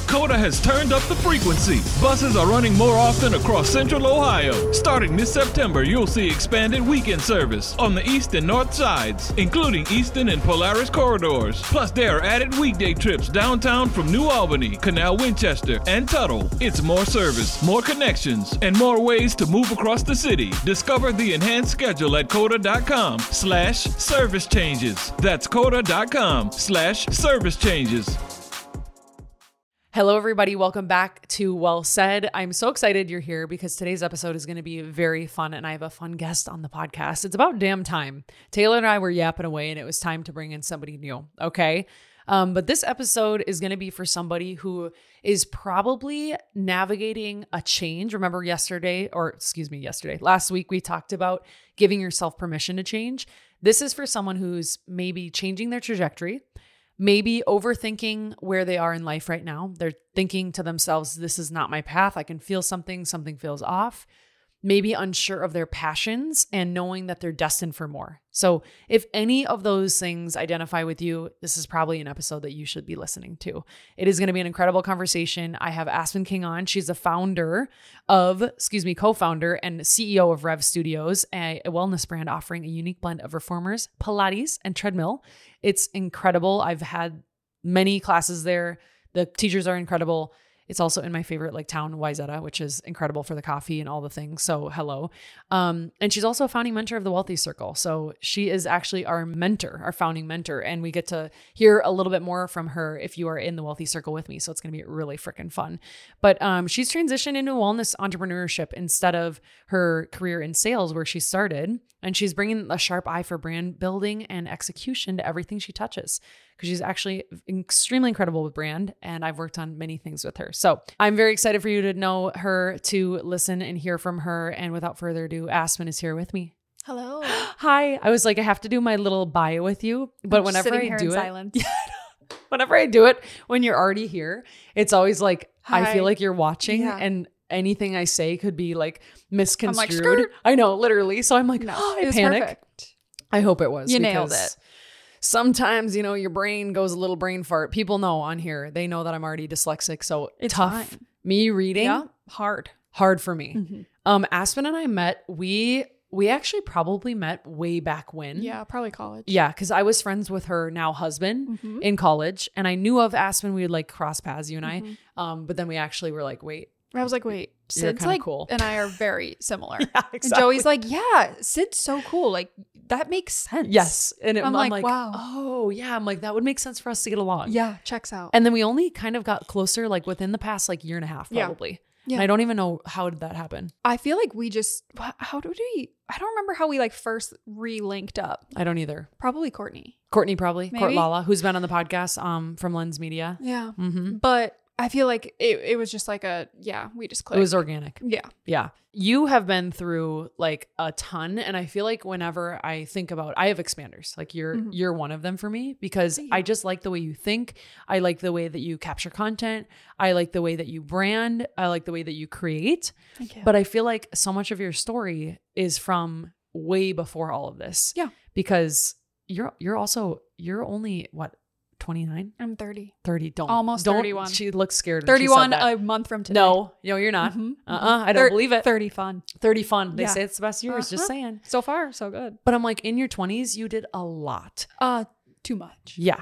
Coda has turned up the frequency. Buses are running more often across Central Ohio. Starting this September, you'll see expanded weekend service on the east and north sides, including Easton and Polaris corridors. Plus, there are added weekday trips downtown from New Albany, Canal Winchester, and Tuttle. It's more service, more connections, and more ways to move across the city. Discover the enhanced schedule at coda.com/service changes. That's coda.com/service changes. Hello, everybody. Welcome back to Well Said. I'm so excited you're here because today's episode is going to be very fun, and I have a fun guest on the podcast. It's about damn time. Taylor and I were yapping away, and it was time to bring in somebody new. Okay. But this episode is going to be for somebody who is probably navigating a change. Remember last week we talked about giving yourself permission to change. This is for someone who's maybe changing their trajectory, maybe overthinking where they are in life right now. They're thinking to themselves, this is not my path. I can feel something feels off. Maybe unsure of their passions and knowing that they're destined for more. So if any of those things identify with you, this is probably an episode that you should be listening to. It is going to be an incredible conversation. I have Aspen King on. She's a co-founder and CEO of Rev Studios, a wellness brand offering a unique blend of reformers, Pilates, and treadmill. It's incredible. I've had many classes there. The teachers are incredible. It's also in my favorite town, Wayzata, which is incredible for the coffee and all the things. So hello. And she's also a founding mentor of the Wealthy Circle. So she is actually our founding mentor. And we get to hear a little bit more from her if you are in the Wealthy Circle with me. So it's going to be really freaking fun. But she's transitioned into wellness entrepreneurship instead of her career in sales where she started. And she's bringing a sharp eye for brand building and execution to everything she touches, because she's actually extremely incredible with brand, and I've worked on many things with her. So I'm very excited for you to know her, to listen and hear from her. And without further ado, Aspen is here with me. Hello. Hi. I was like, I have to do my little bio with you, but whenever I do it, whenever I do it, when you're already here, it's always like, hi. I feel like you're watching and anything I say could be misconstrued. I'm like, I know, literally. So I'm like, no, I panic. Perfect. I hope it was. You nailed it. Sometimes, your brain goes a little brain fart. People know on here, they know that I'm already dyslexic. So it's tough. Fine. Me reading, hard for me. Mm-hmm. Aspen and I met, we actually probably met way back when. Yeah, probably college. Yeah, because I was friends with her now husband in college, and I knew of Aspen. We would cross paths, you and I. But then we actually were like, wait. I was like, wait, Sid's cool. And I are very similar. Yeah, exactly. And Joey's like, yeah, Sid's so cool. That makes sense. Yes. And I'm like, wow. Oh yeah. I'm like, that would make sense for us to get along. Yeah. Checks out. And then we only kind of got closer within the past year and a half, probably. Yeah. And I don't even know how did that happen. I feel like we just, I don't remember how we first re-linked up. I don't either. Probably Courtney. Probably. Maybe? Court Lala, who's been on the podcast from Lens Media. Yeah. Mm-hmm. But I feel like it was just we just clicked. It was organic. Yeah. Yeah. You have been through a ton. And I feel like whenever I think about, I have expanders, you're one of them for me, because I just like the way you think. I like the way that you capture content. I like the way that you brand. I like the way that you create. Thank you. But I feel like so much of your story is from way before all of this. Yeah. Because you're only what? 29? I'm 30. 30. Almost 31. She looks scared. 31 a month from today. No, you're not. Mm-hmm. I don't believe it. 30 fun. 30 fun. They say it's the best years. Just saying. So far, so good. But I'm like, in your 20s, you did a lot. Too much. Yeah.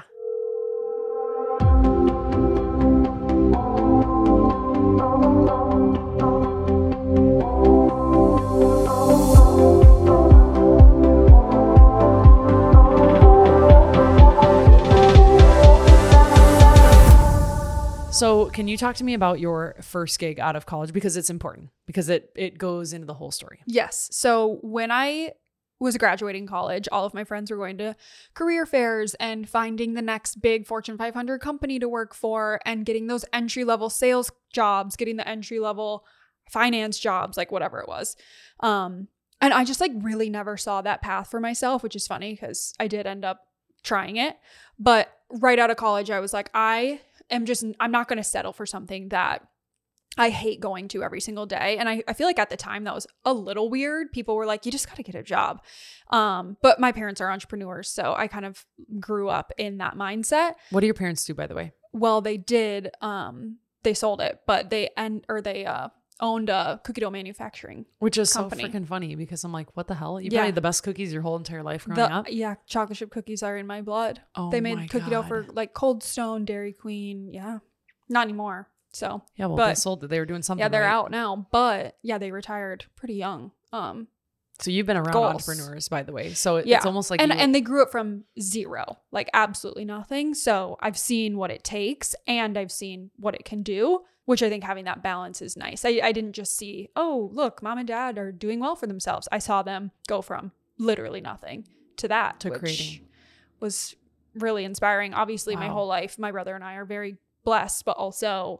So can you talk to me about your first gig out of college? Because it's important, because it goes into the whole story. Yes. So when I was graduating college, all of my friends were going to career fairs and finding the next big Fortune 500 company to work for and getting those entry-level sales jobs, getting the entry-level finance jobs, whatever it was. And I just really never saw that path for myself, which is funny because I did end up trying it. But right out of college, I was like, I'm not going to settle for something that I hate going to every single day. And I feel like at the time that was a little weird. People were like, you just got to get a job. But my parents are entrepreneurs, so I kind of grew up in that mindset. What do your parents do, by the way? Well, they did they sold it, but they owned a cookie dough manufacturing Which is company. so freaking funny because I'm like, what the hell? You've Yeah. had the best cookies your whole entire life growing up. Yeah, chocolate chip cookies are in my blood. Oh They my made cookie dough God. for like Cold Stone, Dairy Queen. Yeah. Not anymore. So Yeah, well, but- they sold it. They were doing something. yeah, they're right. out now. But yeah, they retired pretty young. So you've been around Goals. entrepreneurs, by the way. So Yeah. it's almost like and they grew it from zero, like absolutely nothing. So I've seen what it takes and I've seen what it can do, which I think having that balance is nice. I didn't just see, oh, look, mom and dad are doing well for themselves. I saw them go from literally nothing to that, To which creating. was really inspiring. Obviously, my Wow. whole life, my brother and I are very blessed, but also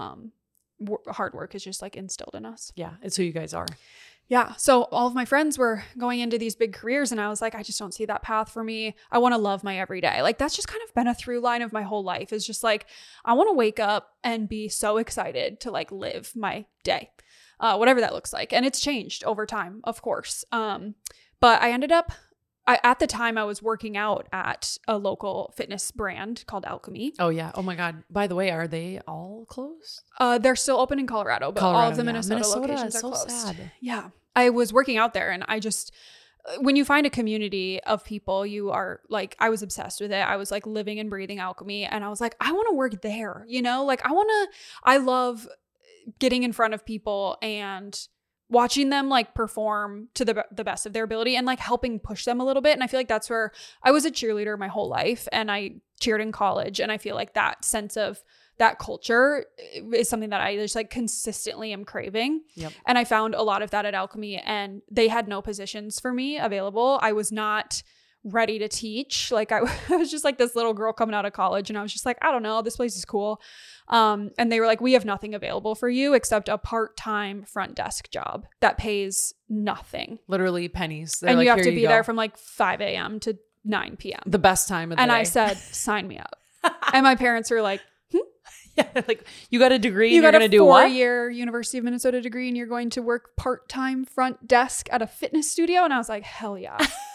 hard work is just like instilled in us. yeah, it's who you guys are. Yeah. So all of my friends were going into these big careers and I was like, I just don't see that path for me. I want to love my everyday. Like that's just kind of been a through line of my whole life is just like, I want to wake up and be so excited to like live my day, whatever that looks like. And it's changed over time, of course. But I ended up, at the time I was working out at a local fitness brand called Alchemy. Oh yeah. Oh my God. By the way, are they all closed? They're still open in Colorado, but all of the yeah. Minnesota locations are so closed. sad. Yeah. I was working out there and I just, when you find a community of people, you are like, I was obsessed with it. I was like living and breathing Alchemy and I was like, I want to work there, you know, like I love getting in front of people and watching them like perform to the best of their ability and like helping push them a little bit. And I feel like that's where I was a cheerleader my whole life and I cheered in college. And I feel like that sense of that culture is something that I just like consistently am craving. Yep. And I found a lot of that at Alchemy and they had no positions for me available. I was not ready to teach. Like I was just like this little girl coming out of college and I was just like, I don't know, this place is cool. And they were like, we have nothing available for you except a part-time front desk job that pays nothing. Literally pennies. They're And like, you have "Here to be go." there from like 5 a.m. to 9 p.m. the best time of the And day. I said, sign me up. And my parents were like, yeah, like you got a degree. you and you're got gonna a do what? 4-year University of Minnesota degree and you're going to work part-time front desk at a fitness studio. And I was like, hell yeah.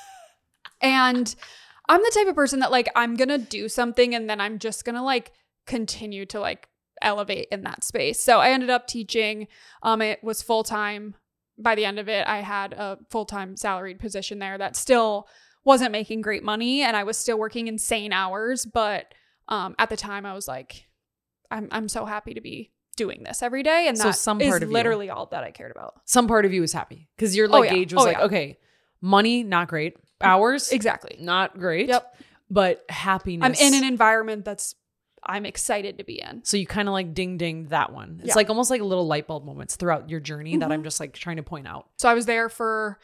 And I'm the type of person that like, I'm going to do something and then I'm just going to like continue to like elevate in that space. So I ended up teaching. It was full-time. By the end of it, I had a full-time salaried position there that still wasn't making great money. And I was still working insane hours. But at the time I was like, I'm so happy to be doing this every day. And So that some is part of you- literally all that I cared about. Some part of you was happy because your like yeah. gauge was Oh, like, yeah. okay, money not great, hours Exactly. not great. Yep. But happiness. I'm in an environment I'm excited to be in. So you kind of like ding ding that one. It's Yeah. like almost like little light bulb moments throughout your journey that I'm just like trying to point out. So I was there for,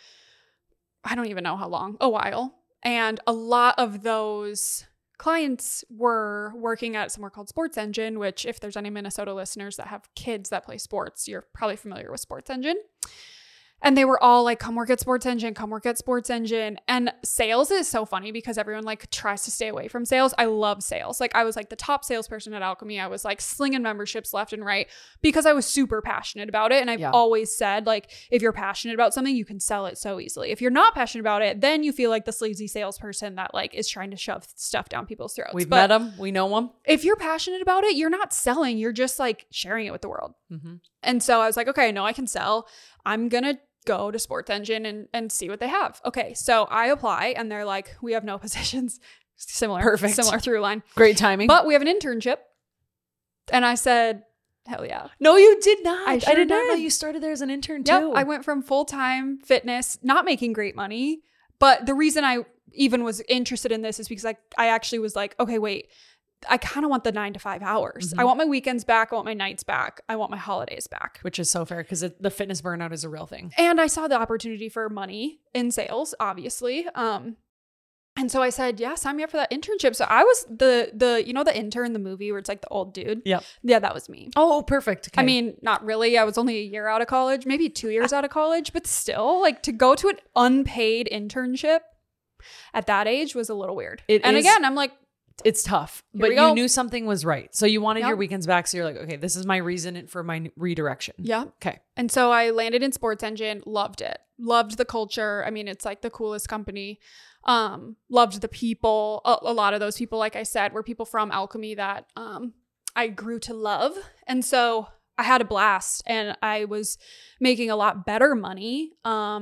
I don't even know how long, a while. And a lot of those clients were working at somewhere called Sports Engine, which if there's any Minnesota listeners that have kids that play sports, you're probably familiar with Sports Engine. And they were all like, come work at Sports Engine, come work at Sports Engine. And sales is so funny because everyone like tries to stay away from sales. I love sales. Like I was like the top salesperson at Alchemy. I was like slinging memberships left and right because I was super passionate about it. And I've Yeah. always said like, if you're passionate about something, you can sell it so easily. If you're not passionate about it, then you feel like the sleazy salesperson that like is trying to shove stuff down people's throats. We've But met them. We know them. if you're passionate about it, you're not selling. You're just like sharing it with the world. Mm-hmm. And so I was like, okay, I know I can sell. I'm going to go to Sports Engine and see what they have. Okay. So I apply and they're like, we have no positions. Similar through line. Great timing. But we have an internship. And I said, hell yeah. no, you did not. I I sure did not know did. you started there as an intern Yep. too. I went from full-time fitness, not making great money. But the reason I even was interested in this is because I actually was like, okay, wait, I kind of want the 9 to 5 hours. Mhm. I want my weekends back. I want my nights back. I want my holidays back. Which is so fair because the fitness burnout is a real thing. And I saw the opportunity for money in sales, obviously. And so I said, yeah, sign me up for that internship. So I was the you know, the intern, the movie where it's like the old dude. Yep. Yeah, that was me. Oh, perfect. I Okay. mean, not really. I was only a year out of college, maybe 2 years out of college, but still like to go to an unpaid internship at that age was a little weird. It and is- again, I'm like, it's tough, Here but we you go. knew something was right. So you wanted your Yep. weekends back. So you're like, okay, this is my reason for my redirection. yeah. Okay. And so I landed in Sports Engine, loved it. Loved the culture. I mean, it's like the coolest company. Loved the people. A lot of those people, like I said, were people from Alchemy that I I grew to love. And so I had a blast and I was making a lot better money,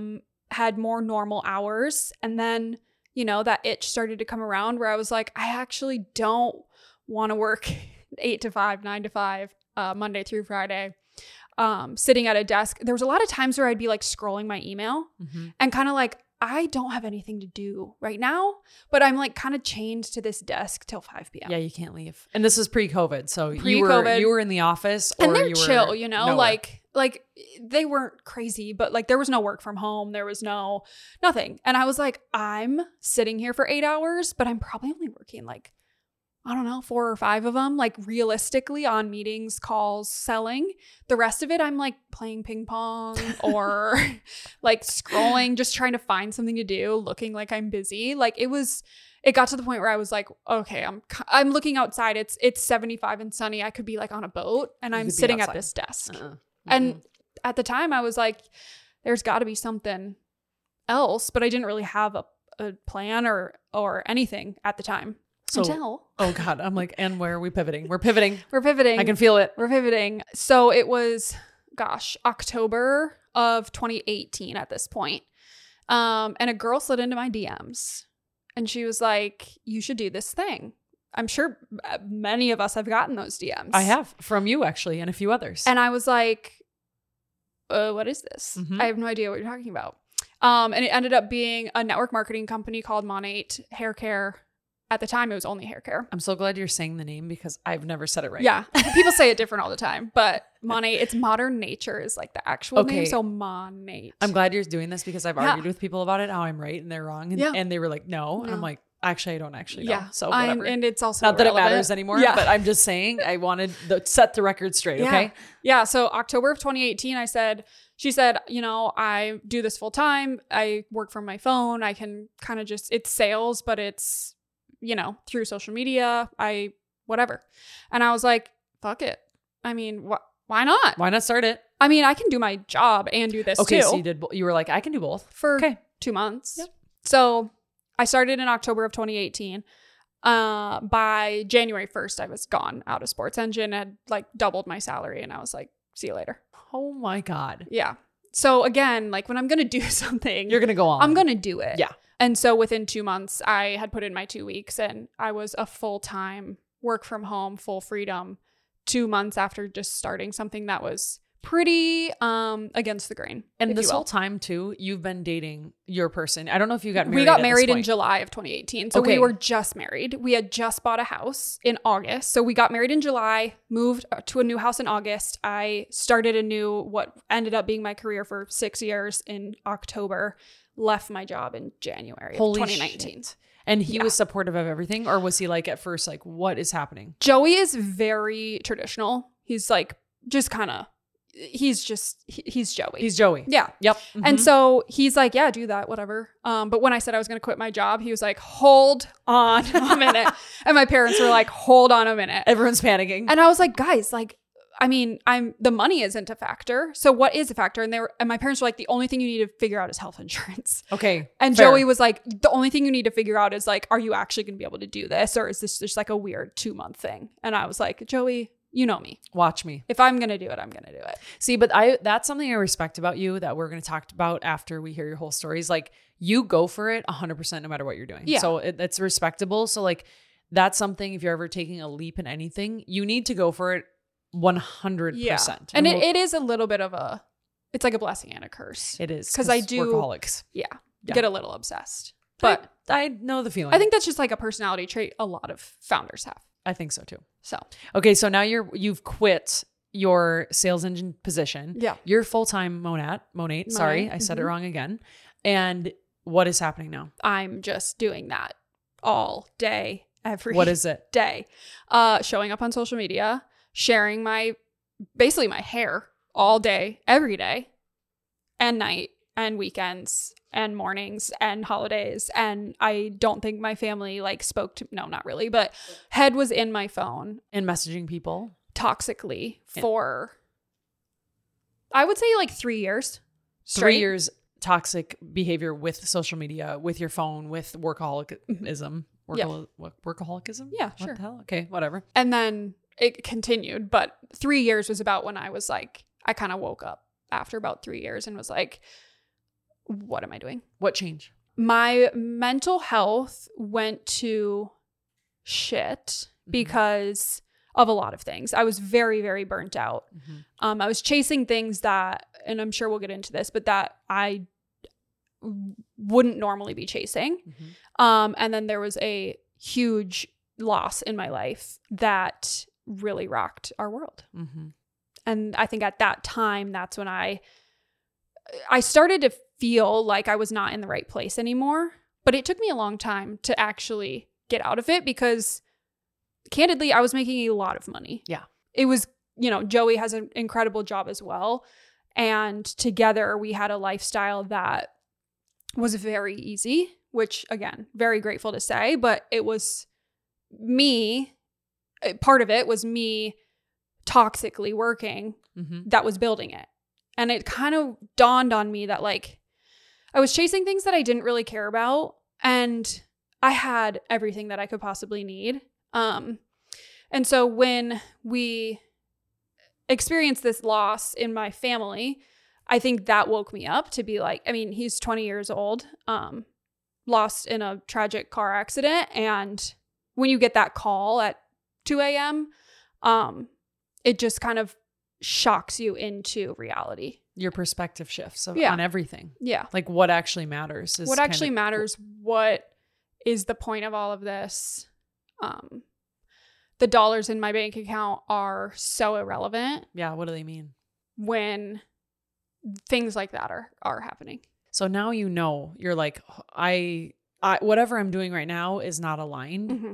had more normal hours. And then, you know, that itch started to come around where I was like, I actually don't want to work 8 to 5, 9 to 5, Monday through Friday, sitting at a desk. There was a lot of times where I'd be like scrolling my email and kind of like, I don't have anything to do right now, but I'm like kind of chained to this desk till 5 p.m. Yeah, you can't leave. And this is pre-COVID. So Pre-COVID. you were in the office or and they're you were chill, you know, nowhere. like they weren't crazy, but like there was no work from home. There was nothing. And I was like, I'm sitting here for 8 hours, but I'm probably only working like, I don't know, 4 or 5 of them, like realistically on meetings, calls, selling. The rest of it, I'm like playing ping pong or like scrolling, just trying to find something to do, looking like I'm busy. Like it got to the point where I was like, okay, I'm looking outside. It's 75 and sunny. I could be like on a boat and I'm sitting at this desk. And at the time I was like, there's got to be something else, but I didn't really have a plan or anything at the time. So, oh God, I'm like, and where are we pivoting? We're pivoting. We're pivoting. I can feel it. We're pivoting. So it was, October of 2018 at this point. And a girl slid into my DMs and she was like, you should do this thing. I'm sure many of us have gotten those DMs. I have, from you actually, and a few others. And I was like, what is this? I have no idea what you're talking about. And it ended up being a network marketing company called Monate Hair Care. At the time, it was only hair care. I'm so glad you're saying the name because I've never said it right. Yeah. People say it different all the time, but Monate, it's Modern Nature is like the actual name. So Monate. I'm glad you're doing this because I've argued with people about it, how I'm right and they're wrong. And they were like, no. And I'm like, actually, I don't actually know. Yeah. So whatever. And it's also not that it matters anymore, but I'm just saying I wanted to set the record straight. Okay. Yeah. So October of 2018, she said, you know, I do this full time. I work from my phone. I can kind of it's sales, but it's, you know, through social media, whatever. And I was like, fuck it. I mean, why not? Why not start it? I mean, I can do my job and do this too. Okay, so you were like, I can do both. For 2 months. Yep. So I started in October of 2018. By January 1st, I was gone out of Sports Engine, had like doubled my salary. And I was like, see you later. Oh my God. Yeah. So again, like when I'm going to do something, you're going to go on. I'm going to do it. Yeah. And so within 2 months, I had put in my 2 weeks and I was a full-time work from home, full freedom 2 months after just starting something that was pretty against the grain. And this whole time too, you've been dating your person. I don't know if you got married. We got married in July of 2018. So we were just married. We had just bought a house in August. So we got married in July, moved to a new house in August. I started what ended up being my career for 6 years in October. Left my job in January of 2019. Shit. And he was supportive of everything? Or was he like at first like, what is happening? Joey is very traditional. He's like just kind of, he's Joey. He's Joey. Yeah. Yep. Mm-hmm. And so he's like, yeah, do that, whatever. But when I said I was going to quit my job, he was like, hold on a minute. And my parents were like, hold on a minute. Everyone's panicking. And I was like, guys, like, I mean, the money isn't a factor. So what is a factor? And my parents were like, the only thing you need to figure out is health insurance. Okay. And fair. Joey was like, the only thing you need to figure out is like, are you actually going to be able to do this? Or is this just like a weird 2-month thing? And I was like, Joey, you know me. Watch me. If I'm going to do it, I'm going to do it. See, but that's something I respect about you that we're going to talk about after we hear your whole stories. Like you go for it 100% no matter what you're doing. Yeah. So it's respectable. So like that's something, if you're ever taking a leap in anything, you need to go for it 100%. Yeah. And it is a little bit of it's like a blessing and a curse. It is. Because I do workaholics. Yeah. Get a little obsessed. But I know the feeling. I think that's just like a personality trait a lot of founders have. I think so too. So okay, so now you've quit your sales engine position. Yeah. You're full-time Monate. Sorry, I said it wrong again. And what is happening now? I'm just doing that all day, every What is it? day. Showing up on social media, sharing my hair all day, every day, and night, and weekends, and mornings, and holidays. And I don't think my family spoke to, no, not really, but head was in my phone. And messaging people? Toxically for, I would say 3 years. Straight. 3 years toxic behavior with social media, with your phone, with workaholism. Workaholicism? Yeah, what sure. the hell? Okay, whatever. And then it continued, but 3 years was about when I was like, I kind of woke up after about 3 years and was like, what am I doing? What changed? My mental health went to shit because of a lot of things. I was very, very burnt out. I was chasing things that, and I'm sure we'll get into this, but that I wouldn't normally be chasing. And then there was a huge loss in my life that really rocked our world. And I think at that time, that's when I started to feel like I was not in the right place anymore. But it took me a long time to actually get out of it because candidly, I was making a lot of money. Yeah. It was, Joey has an incredible job as well. And together we had a lifestyle that was very easy, which again, very grateful to say, but it was me. Part of it was me toxically working that was building it. And it kind of dawned on me that like I was chasing things that I didn't really care about, and I had everything that I could possibly need. And so when we experienced this loss in my family, I think that woke me up to be like, I mean, he's 20 years old, lost in a tragic car accident. And when you get that call at 2 a.m., it just kind of shocks you into reality. Your perspective shifts on everything. Yeah. Like what actually matters. What actually matters. What is the point of all of this? The dollars in my bank account are so irrelevant. Yeah. What do they mean? When things like that are happening. So now you're like, I whatever I'm doing right now is not aligned.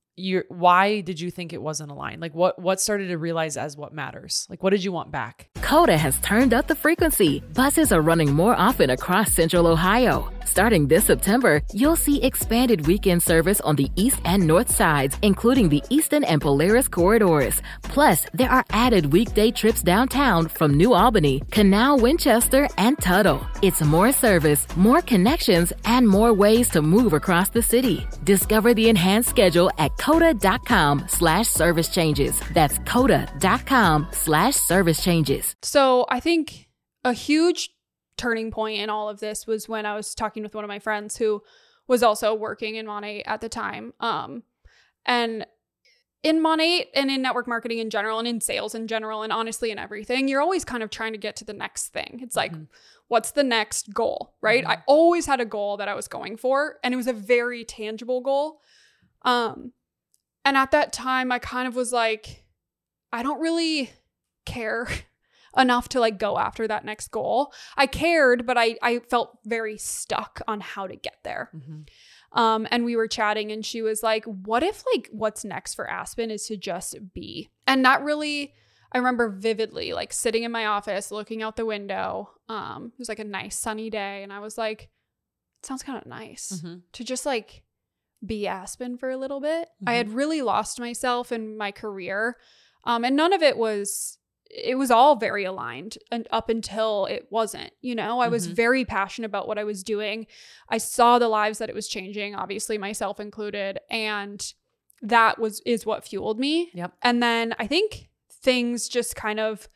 Why did you think it wasn't aligned? Like what started to realize as what matters? Like what did you want back? Coda has turned up the frequency. Buses are running more often across Central Ohio. Starting this September, you'll see expanded weekend service on the east and north sides, including the Eastern and Polaris corridors. Plus, there are added weekday trips downtown from New Albany, Canal, Winchester, and Tuttle. It's more service, more connections, and more ways to move across the city. Discover the enhanced schedule at coda.com/service changes. That's coda.com/service changes. So I think a huge turning point in all of this was when I was talking with one of my friends who was also working in Monat at the time. And in Monat and in network marketing in general and in sales in general and honestly in everything, you're always kind of trying to get to the next thing. It's like, what's the next goal, right? I always had a goal that I was going for, and it was a very tangible goal. And at that time, I kind of was like, I don't really care enough to like go after that next goal. I cared, but I felt very stuck on how to get there. And we were chatting and she was like, what if like what's next for Aspen is to just be? And that really, I remember vividly like sitting in my office, looking out the window. It was like a nice sunny day. And I was like, it sounds kind of nice to just like be Aspen for a little bit. I had really lost myself in my career. And none of it was all very aligned and up until it wasn't, I was very passionate about what I was doing. I saw the lives that it was changing, obviously myself included. And that is what fueled me. Yep. And then I think things just kind of,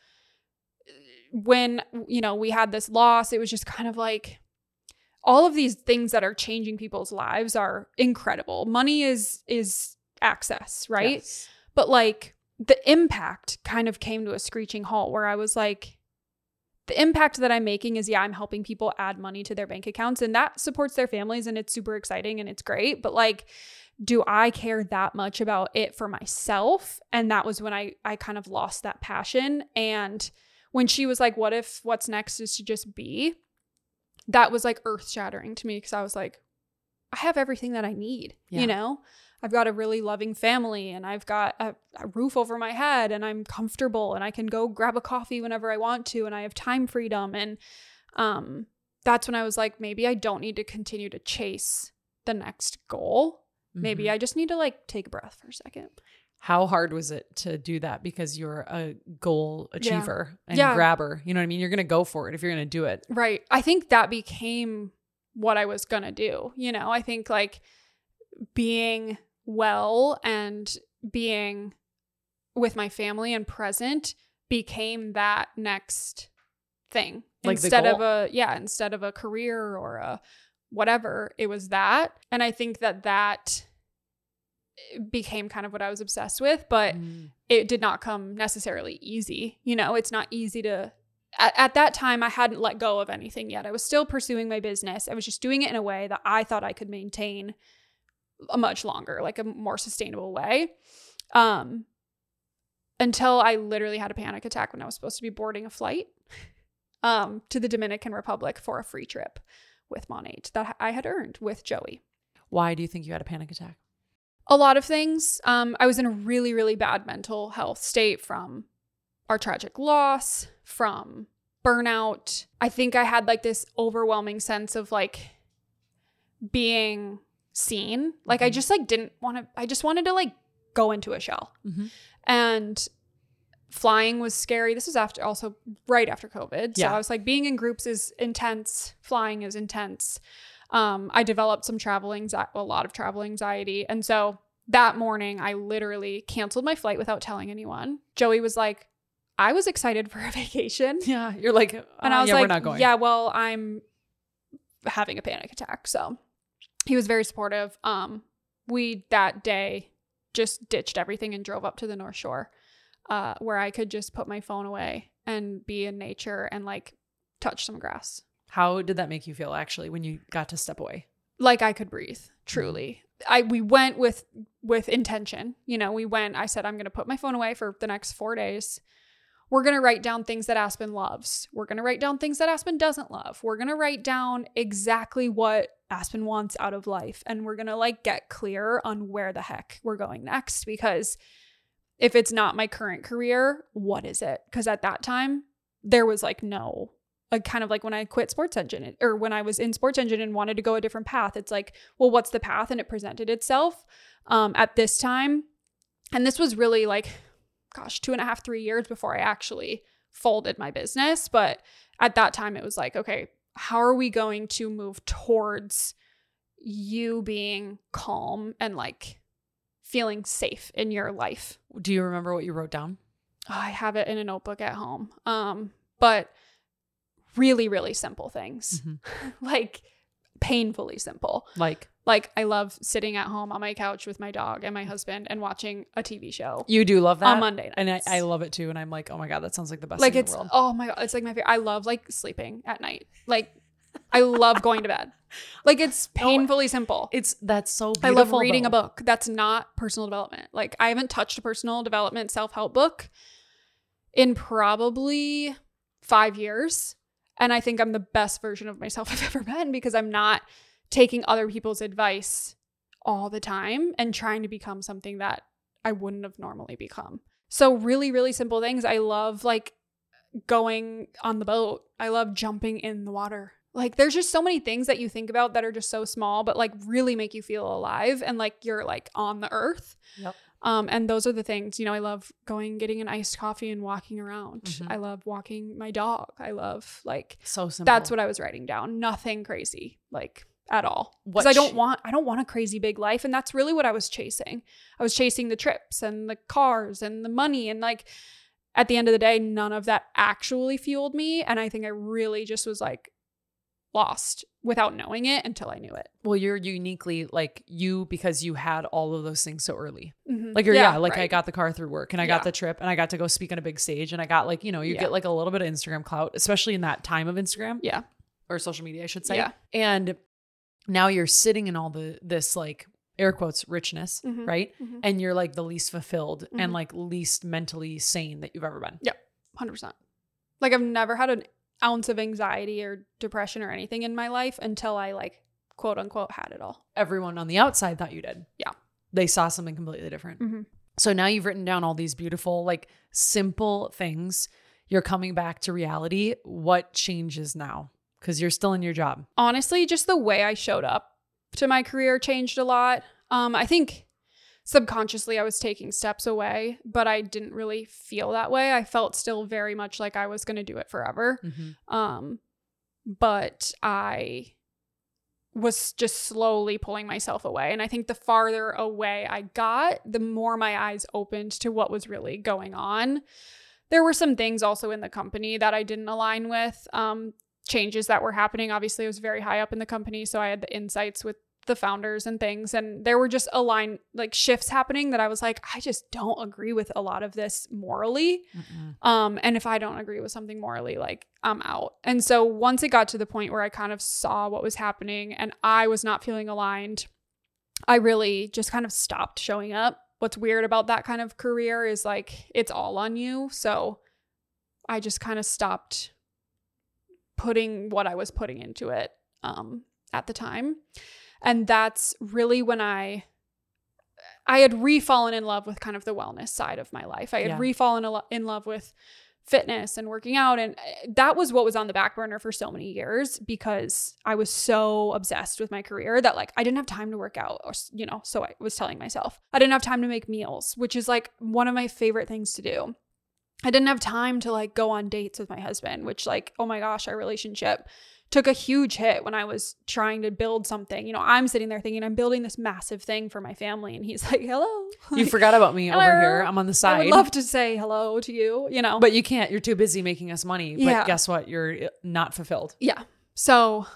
when, we had this loss, it was just kind of like all of these things that are changing people's lives are incredible. Money is access, right? Yes. But like, the impact kind of came to a screeching halt where I was like, the impact that I'm making is, I'm helping people add money to their bank accounts and that supports their families and it's super exciting and it's great. But like, do I care that much about it for myself? And that was when I kind of lost that passion. And when she was like, what if what's next is to just be? That was like earth shattering to me because I was like, I have everything that I need, I've got a really loving family and I've got a roof over my head and I'm comfortable and I can go grab a coffee whenever I want to and I have time freedom. And that's when I was like, maybe I don't need to continue to chase the next goal. Maybe I just need to like take a breath for a second. How hard was it to do that? Because you're a goal achiever and grabber. You know what I mean? You're going to go for it if you're going to do it. Right. I think that became what I was going to do. I think like being well and being with my family and present became that next thing. Like the instead goal? instead of a career or a whatever, it was that. And I think that became kind of what I was obsessed with, but it did not come necessarily easy. You know, it's not easy to, at that time, I hadn't let go of anything yet. I was still pursuing my business. I was just doing it in a way that I thought I could maintain a much longer, like a more sustainable way. Until I literally had a panic attack when I was supposed to be boarding a flight to the Dominican Republic for a free trip with Monat that I had earned with Joey. Why do you think you had a panic attack? A lot of things. I was in a really, really bad mental health state from our tragic loss, from burnout. I think I had like this overwhelming sense of like being seen. Like I just like didn't want to, I just wanted to like go into a shell. And flying was scary. This was right after COVID. So I was like, being in groups is intense. Flying is intense. I developed a lot of travel anxiety. And so that morning I literally canceled my flight without telling anyone. Joey was like, I was excited for a vacation. Yeah. You're like, and I was like, we're not going. Yeah, well, I'm having a panic attack. So he was very supportive. We that day just ditched everything and drove up to the North Shore, where I could just put my phone away and be in nature and like touch some grass. How did that make you feel actually when you got to step away? Like I could breathe, truly. We went with intention. You know, I said, I'm going to put my phone away for the next 4 days. We're going to write down things that Aspen loves. We're going to write down things that Aspen doesn't love. We're going to write down exactly what Aspen wants out of life. And we're going to like get clear on where the heck we're going next. Because if it's not my current career, what is it? Because at that time, there was like no, like kind of like when I quit Sports Engine or when I was in Sports Engine and wanted to go a different path, it's like, well, what's the path? And it presented itself at this time. And this was really like, 2.5, 3 years before I actually folded my business. But at that time, it was like, okay, how are we going to move towards you being calm and like feeling safe in your life? Do you remember what you wrote down? Oh, I have it in a notebook at home. But really, really simple things, like painfully simple. Like I love sitting at home on my couch with my dog and my husband and watching a TV show. You do love that? On Monday nights. And I love it too. And I'm like, oh my God, that sounds like the best like thing in it's, the world. oh my God, it's like my favorite. I love like sleeping at night. Like I love going to bed. Like it's painfully simple. That's so beautiful. I love reading a book. That's not personal development. Like I haven't touched a personal development self-help book in probably 5 years. And I think I'm the best version of myself I've ever been because I'm not taking other people's advice all the time and trying to become something that I wouldn't have normally become. So really, really simple things. I love like going on the boat. I love jumping in the water. Like there's just so many things that you think about that are just so small, but like really make you feel alive and like you're like on the earth. Yep. And those are the things, you know, I love getting an iced coffee and walking around. I love walking my dog. I love like, so simple. That's what I was writing down. Nothing crazy, like at all. Because I don't want a crazy big life. And that's really what I was chasing. I was chasing the trips and the cars and the money. And like, at the end of the day, none of that actually fueled me. And I think I really just was like lost without knowing it until I knew it. Well, you're uniquely like you because you had all of those things so early. Like Right. I got the car through work and I got the trip and I got to go speak on a big stage and I got like, you know, you get like a little bit of Instagram clout, especially in that time of Instagram. Yeah. Or social media, I should say. Yeah. And now you're sitting in all this like air quotes richness, right? And you're like the least fulfilled and like least mentally sane that you've ever been. Yep. 100%. Like I've never had an ounce of anxiety or depression or anything in my life until I like quote unquote had it all. Everyone on the outside thought you did. Yeah. They saw something completely different. So now you've written down all these beautiful, like simple things. You're coming back to reality. What changes now? Because you're still in your job. Honestly, just the way I showed up to my career changed a lot. I think subconsciously I was taking steps away, but I didn't really feel that way. I felt still very much like I was going to do it forever. But I was just slowly pulling myself away. And I think the farther away I got, the more my eyes opened to what was really going on. There were some things also in the company that I didn't align with, changes that were happening. Obviously, I was very high up in the company, so I had the insights with the founders and things. And there were just shifts happening that I was like, I just don't agree with a lot of this morally. And if I don't agree with something morally, like I'm out. And so once it got to the point where I kind of saw what was happening and I was not feeling aligned, I really just kind of stopped showing up. What's weird about that kind of career is like, it's all on you. So I just kind of stopped putting what I was putting into it at the time. And that's really when I had refallen in love with kind of the wellness side of my life. I had refallen in love with fitness and working out. And that was what was on the back burner for so many years because I was so obsessed with my career that like I didn't have time to work out or, so I was telling myself I didn't have time to make meals, which is like one of my favorite things to do. I didn't have time to like go on dates with my husband, which like, oh my gosh, our relationship took a huge hit when I was trying to build something. I'm sitting there thinking I'm building this massive thing for my family. And he's like, hello. You forgot about me over here. I'm on the side. I would love to say hello to you, But you can't. You're too busy making us money. But guess what? You're not fulfilled. Yeah. So,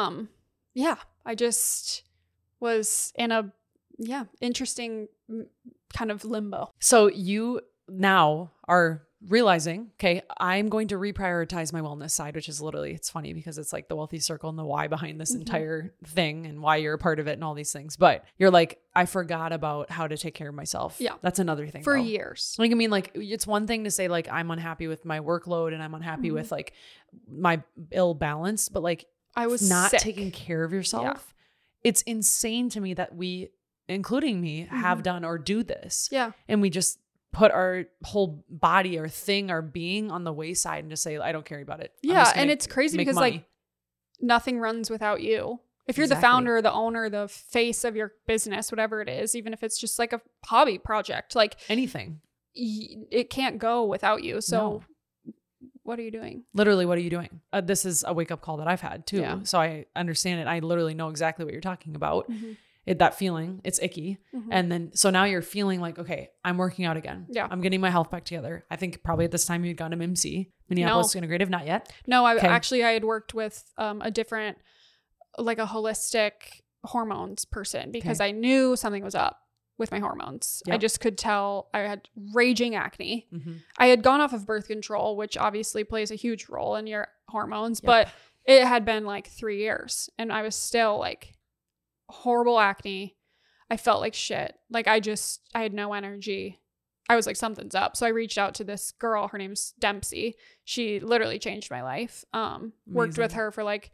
I just was in a, interesting kind of limbo. So you now are realizing, okay, I'm going to reprioritize my wellness side, which is literally, it's funny because it's like the wealthy circle and the why behind this entire thing and why you're a part of it and all these things. But you're like, I forgot about how to take care of myself. Yeah. That's another thing. For years. Like, I mean, like it's one thing to say like, I'm unhappy with my workload and I'm unhappy with like my ill balance, but like I was not sick. taking care of yourself. Yeah. It's insane to me that we, including me, have done or do this. Yeah. And we just put our whole body or thing, our being on the wayside and just say, I don't care about it. Yeah. And it's crazy because like nothing runs without you. If you're the founder, the owner, the face of your business, whatever it is, even if it's just like a hobby project, like anything, it can't go without you. So what are you doing? Literally, what are you doing? This is a wake up call that I've had too. Yeah. So I understand it. I literally know exactly what you're talking about. That feeling, it's icky. And then, so now you're feeling like, okay, I'm working out again. Yeah. I'm getting my health back together. I think probably at this time you'd gone to MIMC, Minneapolis Integrative, not yet. No, I had worked with a different, like a holistic hormones person because I knew something was up with my hormones. Yep. I just could tell I had raging acne. I had gone off of birth control, which obviously plays a huge role in your hormones, but it had been like 3 years and I was still like horrible acne. I felt like shit. Like I had no energy. I was like, something's up. So I reached out to this girl. Her name's Dempsey. She literally changed my life. Worked with her for like,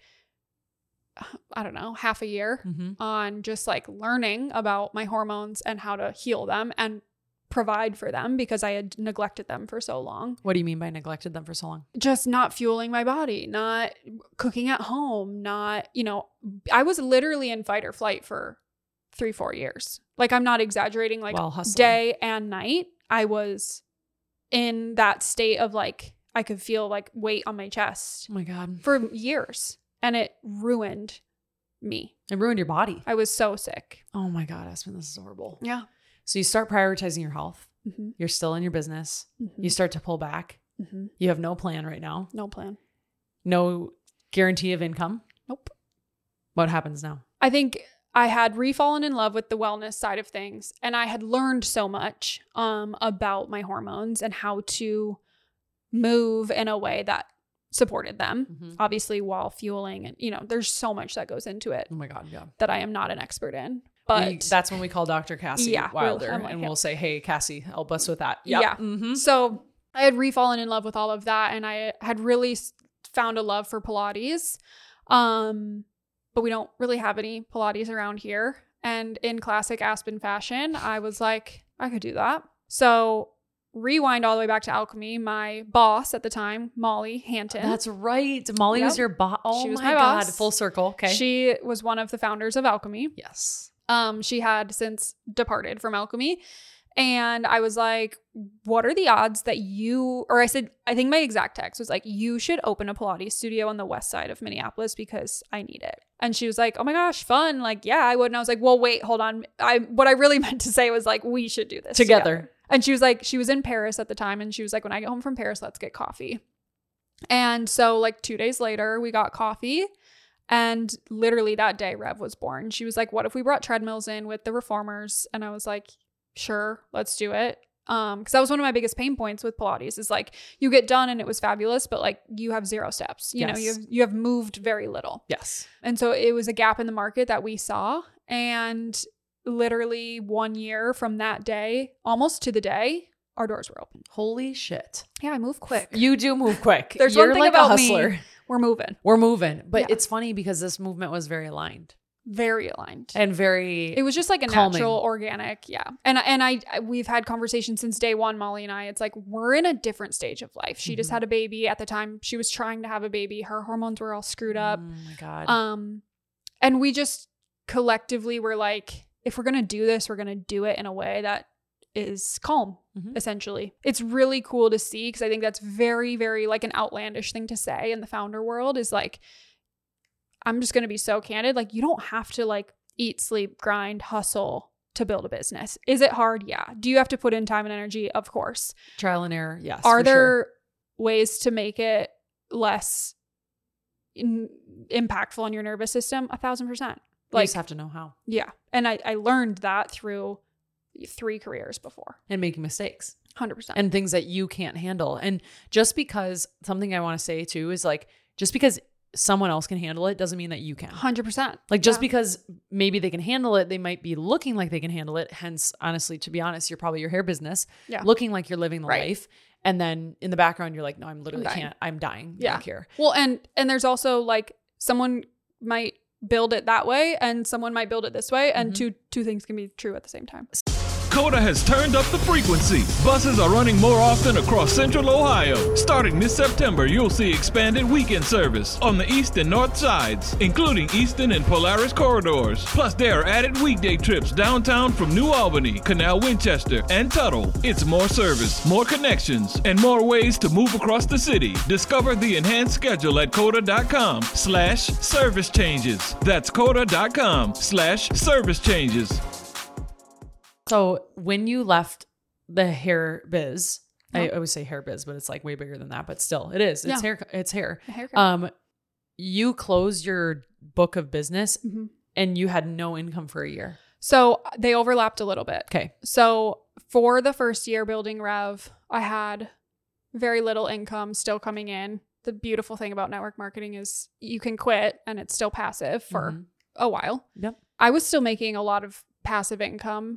I don't know, half a year on just like learning about my hormones and how to heal them and provide for them because I had neglected them for so long. What do you mean by neglected them for so long? Just not fueling my body, not cooking at home, not, I was literally in fight or flight for 3-4 years. Like I'm not exaggerating, like day and night. I was in that state of like, I could feel like weight on my chest. Oh my God. For years. And it ruined me. It ruined your body. I was so sick. Oh my God, Aspen, this is horrible. Yeah. So you start prioritizing your health. You're still in your business. You start to pull back. You have no plan right now. No plan. No guarantee of income. Nope. What happens now? I think I had refallen in love with the wellness side of things. And I had learned so much about my hormones and how to move in a way that supported them, obviously while fueling. And, there's so much that goes into it. Oh my God, yeah. That I am not an expert in. But that's when we call Dr. Cassie Wilder and we'll say, hey, Cassie, help us with that. Yep. Yeah. So I had refallen in love with all of that. And I had really found a love for Pilates. But we don't really have any Pilates around here. And in classic Aspen fashion, I was like, I could do that. So rewind all the way back to Alchemy. My boss at the time, Molly Hanton. That's right. Molly was your boss. Oh, she was my boss. God. Full circle. Okay. She was one of the founders of Alchemy. Yes. She had since departed from Alchemy. And I was like, what are the odds that I said, I think my exact text was like, you should open a Pilates studio on the west side of Minneapolis because I need it. And she was like, oh my gosh, fun. Like, yeah, I would. And I was like, well, wait, hold on. What I really meant to say was like, we should do this together. And she was like, she was in Paris at the time. And she was like, when I get home from Paris, let's get coffee. And so like 2 days later, we got coffee. And literally that day, Rev was born. She was like, what if we brought treadmills in with the reformers? And I was like, sure, let's do it. Because that was one of my biggest pain points with Pilates is like you get done and it was fabulous, but like you have 0 steps. You know, you have moved very little. Yes. And so it was a gap in the market that we saw. And literally 1 year from that day, almost to the day, our doors were open. Holy shit. Yeah, I move quick. You do move quick. There's You're one thing like about a hustler. me. We're moving. We're moving. But Yeah. it's funny because this movement was very aligned. Very aligned. And very It was just like a calming. natural, organic, yeah. And we've had conversations since day one, Molly and I. It's like we're in a different stage of life. She just had a baby at the time. She was trying to have a baby. Her hormones were all screwed up. Oh my God. And we just collectively were like, if we're gonna do this, we're gonna do it in a way that is calm. Essentially, it's really cool to see because I think that's very, very like an outlandish thing to say in the founder world is like, I'm just going to be so candid. Like, you don't have to like eat, sleep, grind, hustle to build a business. Is it hard? Yeah. Do you have to put in time and energy? Of course. Trial and error. Yes. Are for there sure. ways to make it less impactful on your nervous system? 1,000%. You Like, just have to know how. yeah. And I learned that through 3 careers before. And making mistakes. 100%. And things that you can't handle. And just because something I want to say too is like, just because someone else can handle it doesn't mean that you can. 100%. Like just because maybe they can handle it, they might be looking like they can handle it. Hence, honestly, to be honest, you're probably your hair business, looking like you're living the life. And then in the background, you're like, no, I'm literally can't. I'm dying back here. Well, and there's also like someone might build it that way and someone might build it this way. And two things can be true at the same time. COTA has turned up the frequency. Buses are running more often across Central Ohio. Starting this September, you'll see expanded weekend service on the east and north sides, including Eastern and Polaris corridors. Plus, there are added weekday trips downtown from New Albany, Canal Winchester, and Tuttle. It's more service, more connections, and more ways to move across the city. Discover the enhanced schedule at COTA.com/service changes. That's COTA.com/service changes. So when you left the hair biz, I always say hair biz, but it's like way bigger than that, but still it is. It's hair. It's hair. You closed your book of business and you had no income for a year. So they overlapped a little bit. Okay. So for the first year building Rev, I had very little income still coming in. The beautiful thing about network marketing is you can quit and it's still passive for a while. Yep. I was still making a lot of passive income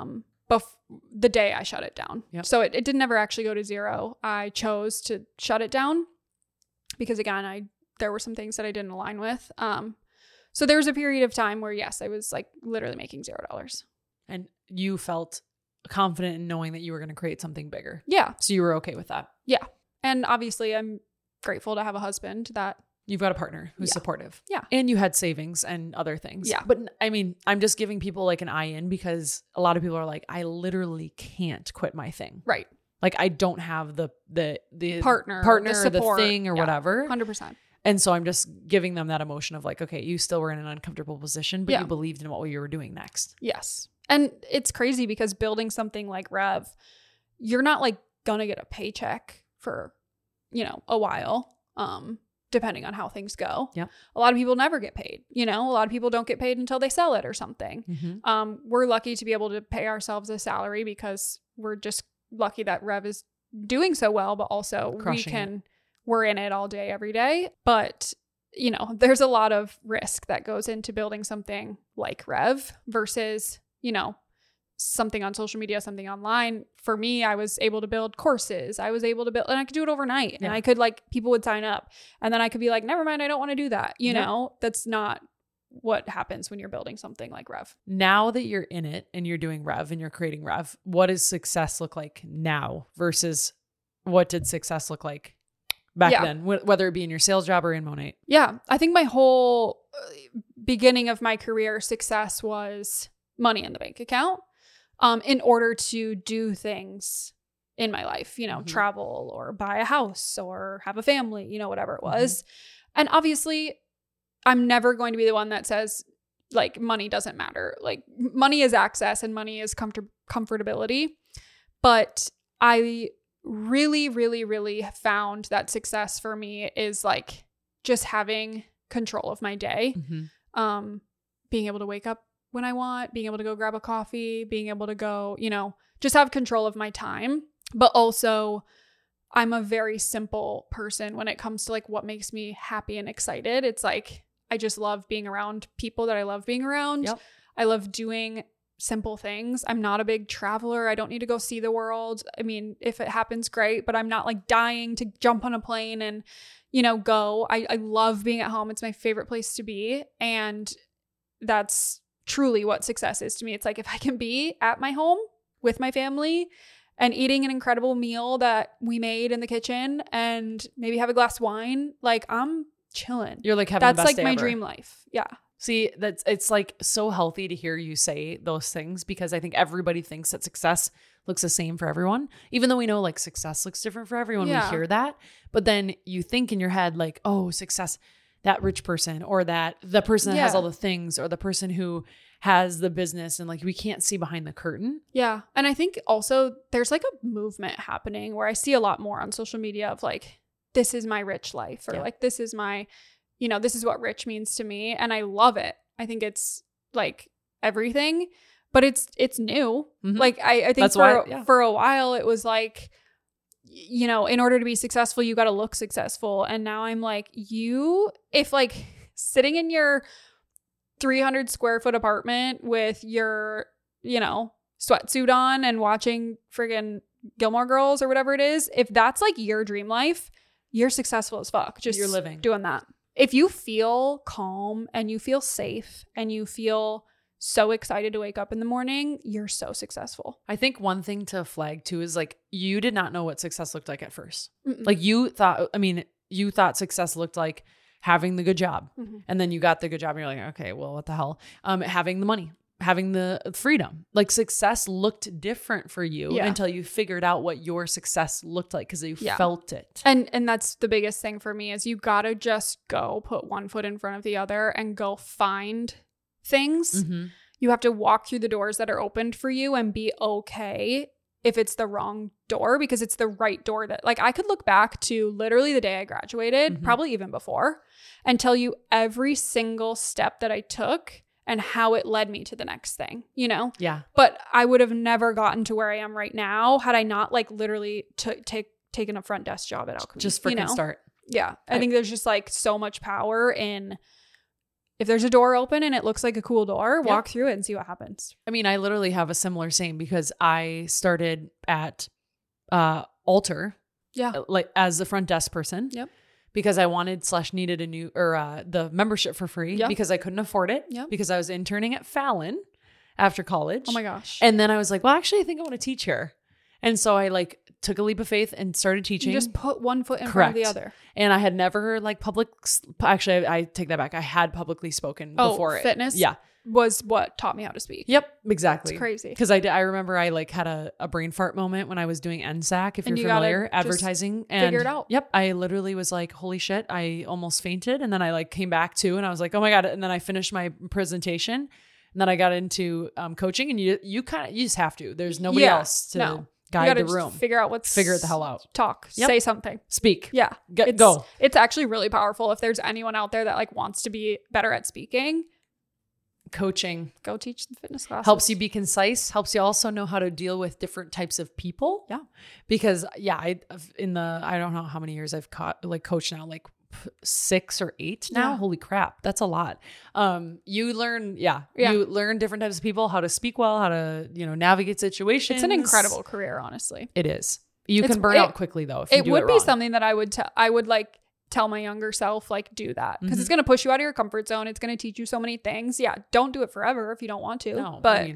the day I shut it down. Yep. So it didn't ever actually go to zero. I chose to shut it down because again, there were some things that I didn't align with. So there was a period of time where yes, I was like literally making $0. And you felt confident in knowing that you were going to create something bigger. Yeah. So you were okay with that. Yeah. And obviously I'm grateful to have a husband that you've got a partner who's supportive. Yeah. And you had savings and other things. Yeah. But I mean, I'm just giving people like an eye in because a lot of people are like, I literally can't quit my thing. Right. Like I don't have the partner or the support. the thing or whatever. 100%. And so I'm just giving them that emotion of like, okay, you still were in an uncomfortable position, but you believed in what you were doing next. Yes. And it's crazy because building something like Rev, you're not like gonna get a paycheck for, a while. Depending on how things go. Yeah. A lot of people never get paid. A lot of people don't get paid until they sell it or something. We're lucky to be able to pay ourselves a salary because we're just lucky that Rev is doing so well, but also we're in it all day, every day. But, there's a lot of risk that goes into building something like Rev versus, something on social media, something online. For me, I was able to build courses. I was able to build, and I could do it overnight. And I could people would sign up and then I could be like, never mind, I don't want to do that. That's not what happens when you're building something like Rev. Now that you're in it and you're doing Rev and you're creating Rev, what does success look like now versus what did success look like back then, whether it be in your sales job or in Monat? Yeah. I think my whole beginning of my career success was money in the bank account. in order to do things in my life, you know, travel or buy a house or have a family, you know, whatever it was. And obviously, I'm never going to be the one that says like money doesn't matter. Like money is access and money is comfortability. But I really, really, really found that success for me is like just having control of my day. Being able to wake up when I want, being able to go grab a coffee, being able to go, you know, just have control of my time. But also, I'm a very simple person when it comes to like what makes me happy and excited. It's like, I just love being around people that I love being around. Yep. I love doing simple things. I'm not a big traveler. I don't need to go see the world. I mean, if it happens, great, but I'm not like dying to jump on a plane and, you know, go. I love being at home. It's my favorite place to be. And that's truly what success is to me. It's like if I can be at my home with my family and eating an incredible meal that we made in the kitchen and maybe have a glass of wine, like I'm chilling. You're like having that's the best like day my ever. dream life. Yeah. See, it's like so healthy to hear you say those things because I think everybody thinks that success looks the same for everyone, even though we know like success looks different for everyone. Yeah. We hear that, but then you think in your head like, oh, success, that rich person or that the person that has all the things or the person who has the business, and like we can't see behind the curtain. Yeah. And I think also there's like a movement happening where I see a lot more on social media of like, this is my rich life or like, this is my, you know, this is what rich means to me. And I love it. I think it's like everything, but it's new. Like I think for a while it was like, you know, in order to be successful, you got to look successful. And now I'm like, if like sitting in your 300 square foot apartment with your, you know, sweatsuit on and watching friggin' Gilmore Girls or whatever it is, if that's like your dream life, you're successful as fuck. Just you're living doing that. If you feel calm and you feel safe and you feel so excited to wake up in the morning, you're so successful. I think one thing to flag too is like you did not know what success looked like at first. Like you thought success looked like having the good job. And then you got the good job and you're like, okay, well, what the hell? Having the money, having the freedom. Like success looked different for you until you figured out what your success looked like because you felt it. And that's the biggest thing for me is you got to just go put one foot in front of the other and go find things. You have to walk through the doors that are opened for you and be okay if it's the wrong door because it's the right door that like I could look back to literally the day I graduated, probably even before, and tell you every single step that I took and how it led me to the next thing, you know? Yeah. But I would have never gotten to where I am right now had I not like literally taken a front desk job at Alchemy. Just freaking start. Yeah. I think there's just like so much power in if there's a door open and it looks like a cool door, walk through it and see what happens. I mean, I literally have a similar same because I started at Alter, like as the front desk person. Yep. Because I needed a new the membership for free because I couldn't afford it because I was interning at Fallon after college. Oh my gosh. And then I was like, well, actually, I think I want to teach here. And so I like took a leap of faith and started teaching. You just put one foot in front of the other. And I had never like actually, I take that back. I had publicly spoken before. Fitness? Yeah. Was what taught me how to speak. Yep, exactly. It's crazy. Because I remember I like had a brain fart moment when I was doing NSAC, if you're familiar, advertising. And figure it out. Yep. I literally was like, holy shit, I almost fainted. And then I like came back to and I was like, oh my God. And then I finished my presentation. And then I got into coaching and you just have to. There's nobody else to guide the room. Figure it the hell out. Talk. Yep. Say something. Speak. Yeah. Go. It's actually really powerful. If there's anyone out there that like wants to be better at speaking, coaching, go teach the fitness classes. Helps you be concise, helps you also know how to deal with different types of people. Yeah. Because I don't know how many years I've coached now, like 6 or 8 now. Yeah. Holy crap. That's a lot. You learn different types of people, how to speak well, how to, navigate situations. It's an incredible career, honestly. It is. You can burn out quickly though. If you do would it be wrong. Something that I would like tell my younger self, like, do that because it's going to push you out of your comfort zone. It's going to teach you so many things. Yeah. Don't do it forever if you don't want to, No, but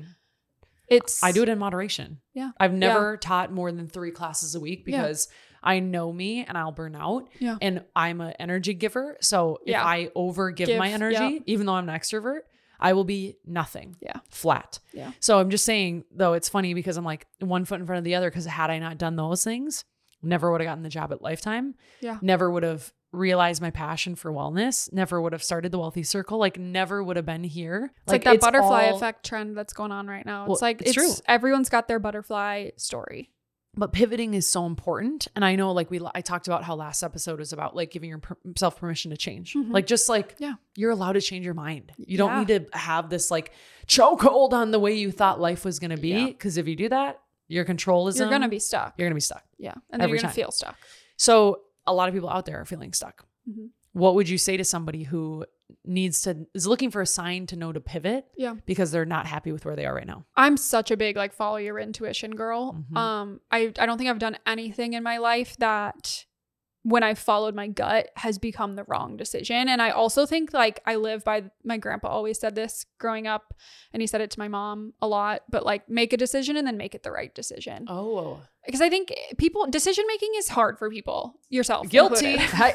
I do it in moderation. Yeah. I've never taught more than 3 classes a week because I know me and I'll burn out. Yeah. And I'm an energy giver. So if I over give my energy, even though I'm an extrovert, I will be nothing. Yeah. Flat. Yeah. So I'm just saying, though, it's funny because I'm like one foot in front of the other, because had I not done those things, never would have gotten the job at Lifetime. Yeah. Never would have realized my passion for wellness. Never would have started the Wealthy Circle. Like never would have been here. It's like that butterfly effect trend that's going on right now. It's it's true. Everyone's got their butterfly story. But pivoting is so important. And I know like I talked about how last episode was about like giving yourself permission to change. Like just like you're allowed to change your mind. You don't need to have this like chokehold on the way you thought life was going to be. Because if you do that, your controlism, you're going to be stuck. You're going to be stuck. Yeah. And then you're going to feel stuck. So a lot of people out there are feeling stuck. What would you say to somebody who is looking for a sign to know to pivot? Yeah. Because they're not happy with where they are right now. I'm such a big like follow your intuition girl. I don't think I've done anything in my life that when I followed my gut has become the wrong decision. And I also think like I live by, my grandpa always said this growing up, and he said it to my mom a lot, but like make a decision and then make it the right decision. Oh. Because I think decision making is hard for people, yourself. Guilty.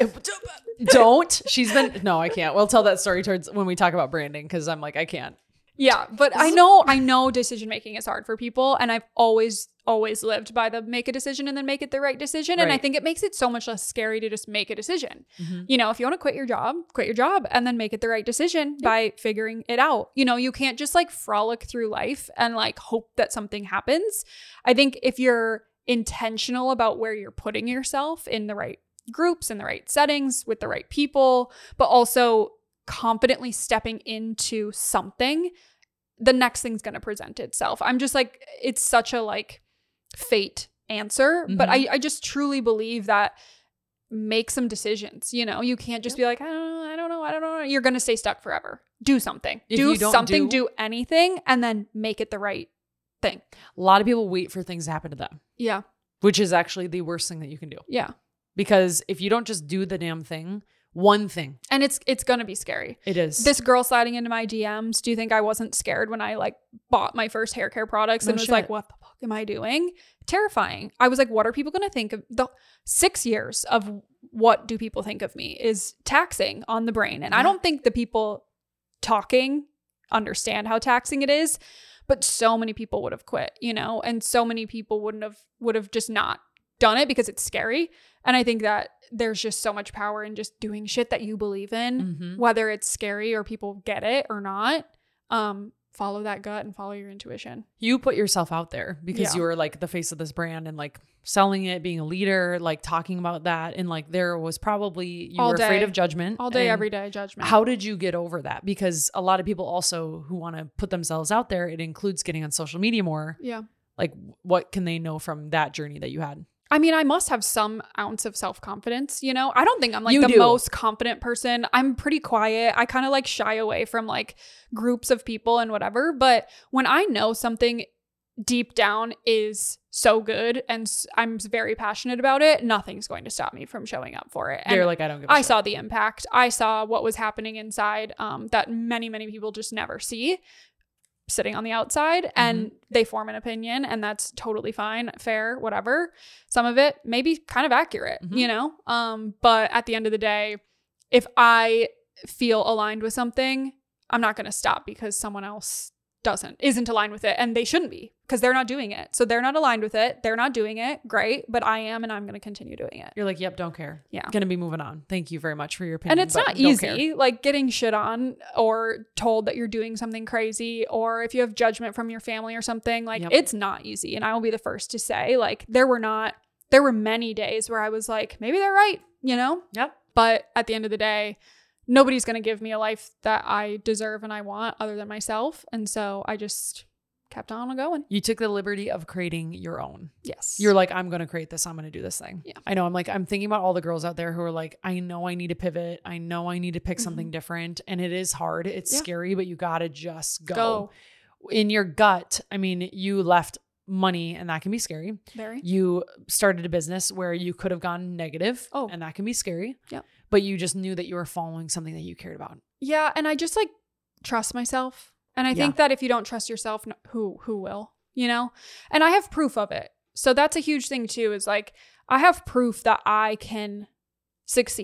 Don't. No, I can't. We'll tell that story towards when we talk about branding, because I'm like, I can't. Yeah, but I know decision making is hard for people, and I've always lived by the make a decision and then make it the right decision. And I think it makes it so much less scary to just make a decision. You know, if you want to quit your job and then make it the right decision by figuring it out. You know, you can't just like frolic through life and like hope that something happens. I think if you're intentional about where you're putting yourself in the right groups, in the right settings, with the right people, but also confidently stepping into something, the next thing's going to present itself. I'm just like, it's such a like fate answer, but I just truly believe that make some decisions. You know, you can't just be like, I don't know. You're going to stay stuck forever. Do something. Do anything, and then make it the right thing. A lot of people wait for things to happen to them. Yeah. Which is actually the worst thing that you can do. Yeah. Because if you don't just do the damn thing, one thing. And it's going to be scary. It is. This girl sliding into my DMs, do you think I wasn't scared when I like bought my first hair care products and was like, what the fuck am I doing? Terrifying. I was like, what are people going to think of? The 6 years of what do people think of me is taxing on the brain. And I don't think the people talking understand how taxing it is, but so many people would have quit, you know, and so many people would have just not done it because it's scary. And I think that there's just so much power in just doing shit that you believe in, whether it's scary or people get it or not. Follow that gut and follow your intuition. You put yourself out there because you were like the face of this brand and like selling it, being a leader, like talking about that. And like there was probably, you were afraid of judgment. All day, every day judgment. How did you get over that? Because a lot of people also who want to put themselves out there, it includes getting on social media more. Yeah. Like what can they know from that journey that you had? I mean, I must have some ounce of self-confidence, you know? I don't think I'm like the most confident person. I'm pretty quiet. I kind of like shy away from like groups of people and whatever. But when I know something deep down is so good and I'm very passionate about it, nothing's going to stop me from showing up for it. And you're like, I don't give a shit. I saw the impact. I saw what was happening inside that many, many people just never see sitting on the outside, and they form an opinion, and that's totally fine, fair, whatever. Some of it may be kind of accurate, you know? But at the end of the day, if I feel aligned with something, I'm not going to stop because someone else isn't aligned with it, and they shouldn't be because they're not doing it. So they're not aligned with it. They're not doing it. Great. But I am, and I'm going to continue doing it. You're like, yep, don't care. Yeah. Going to be moving on. Thank you very much for your opinion. And it's not easy, like getting shit on or told that you're doing something crazy, or if you have judgment from your family or something, like it's not easy. And I will be the first to say, like, there were many days where I was like, maybe they're right, you know? Yep. But at the end of the day, nobody's going to give me a life that I deserve and I want other than myself. And so I just kept on going. You took the liberty of creating your own. Yes. You're like, I'm going to create this. I'm going to do this thing. Yeah. I know. I'm thinking about all the girls out there who are like, I know I need to pivot. I know I need to pick something different. And it is hard. It's scary, but you got to just go. In your gut. I mean, you left money and that can be scary. Very. You started a business where you could have gone negative and that can be scary. Yeah. But you just knew that you were following something that you cared about. Yeah. And I just like trust myself. And I think that if you don't trust yourself, who will, you know? And I have proof of it. So that's a huge thing too, is like, I have proof that I can succeed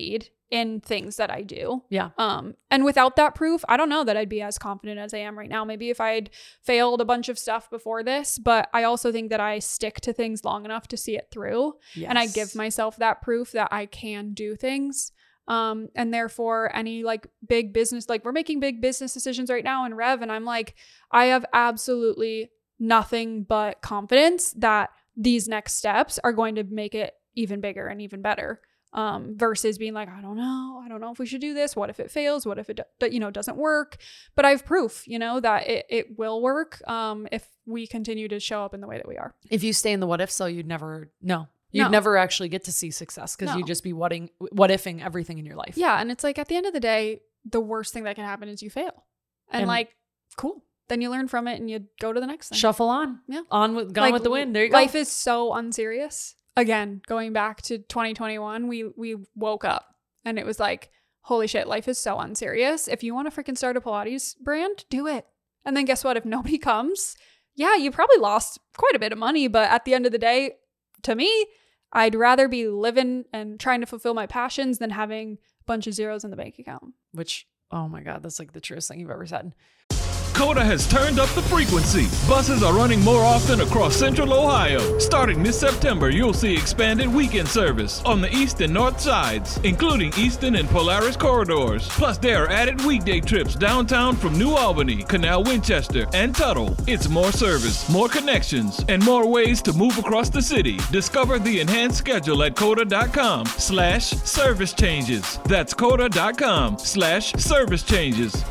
in things that I do. Yeah. And without that proof, I don't know that I'd be as confident as I am right now. Maybe if I had failed a bunch of stuff before this, but I also think that I stick to things long enough to see it through. Yes. And I give myself that proof that I can do things. And therefore any like big business, like we're making big business decisions right now in Rev. And I'm like, I have absolutely nothing but confidence that these next steps are going to make it even bigger and even better. Versus being like, I don't know if we should do this. What if it fails? What if it, doesn't work? But I have proof, that it will work. If we continue to show up in the way that we are. If you stay in the what if, so you'd never never actually get to see success because you'd just be what ifing everything in your life. Yeah. And it's like, at the end of the day, the worst thing that can happen is you fail. And like, cool. Then you learn from it and you go to the next thing. Shuffle on. Yeah. Gone with the wind. There you go. Life is so unserious. Again, going back to 2021, we woke up and it was like, holy shit, life is so unserious. If you want to freaking start a Pilates brand, do it. And then guess what? If nobody comes, yeah, you probably lost quite a bit of money. But at the end of the day, to me, I'd rather be living and trying to fulfill my passions than having a bunch of zeros in the bank account. Which, oh my God, that's like the truest thing you've ever said. COTA has turned up the frequency. Buses are running more often across Central Ohio. Starting this September, you'll see expanded weekend service on the east and north sides, including Eastern and Polaris corridors. Plus, there are added weekday trips downtown from New Albany, Canal Winchester, and Tuttle. It's more service, more connections, and more ways to move across the city. Discover the enhanced schedule at COTA.com/service changes. That's COTA.com/service changes.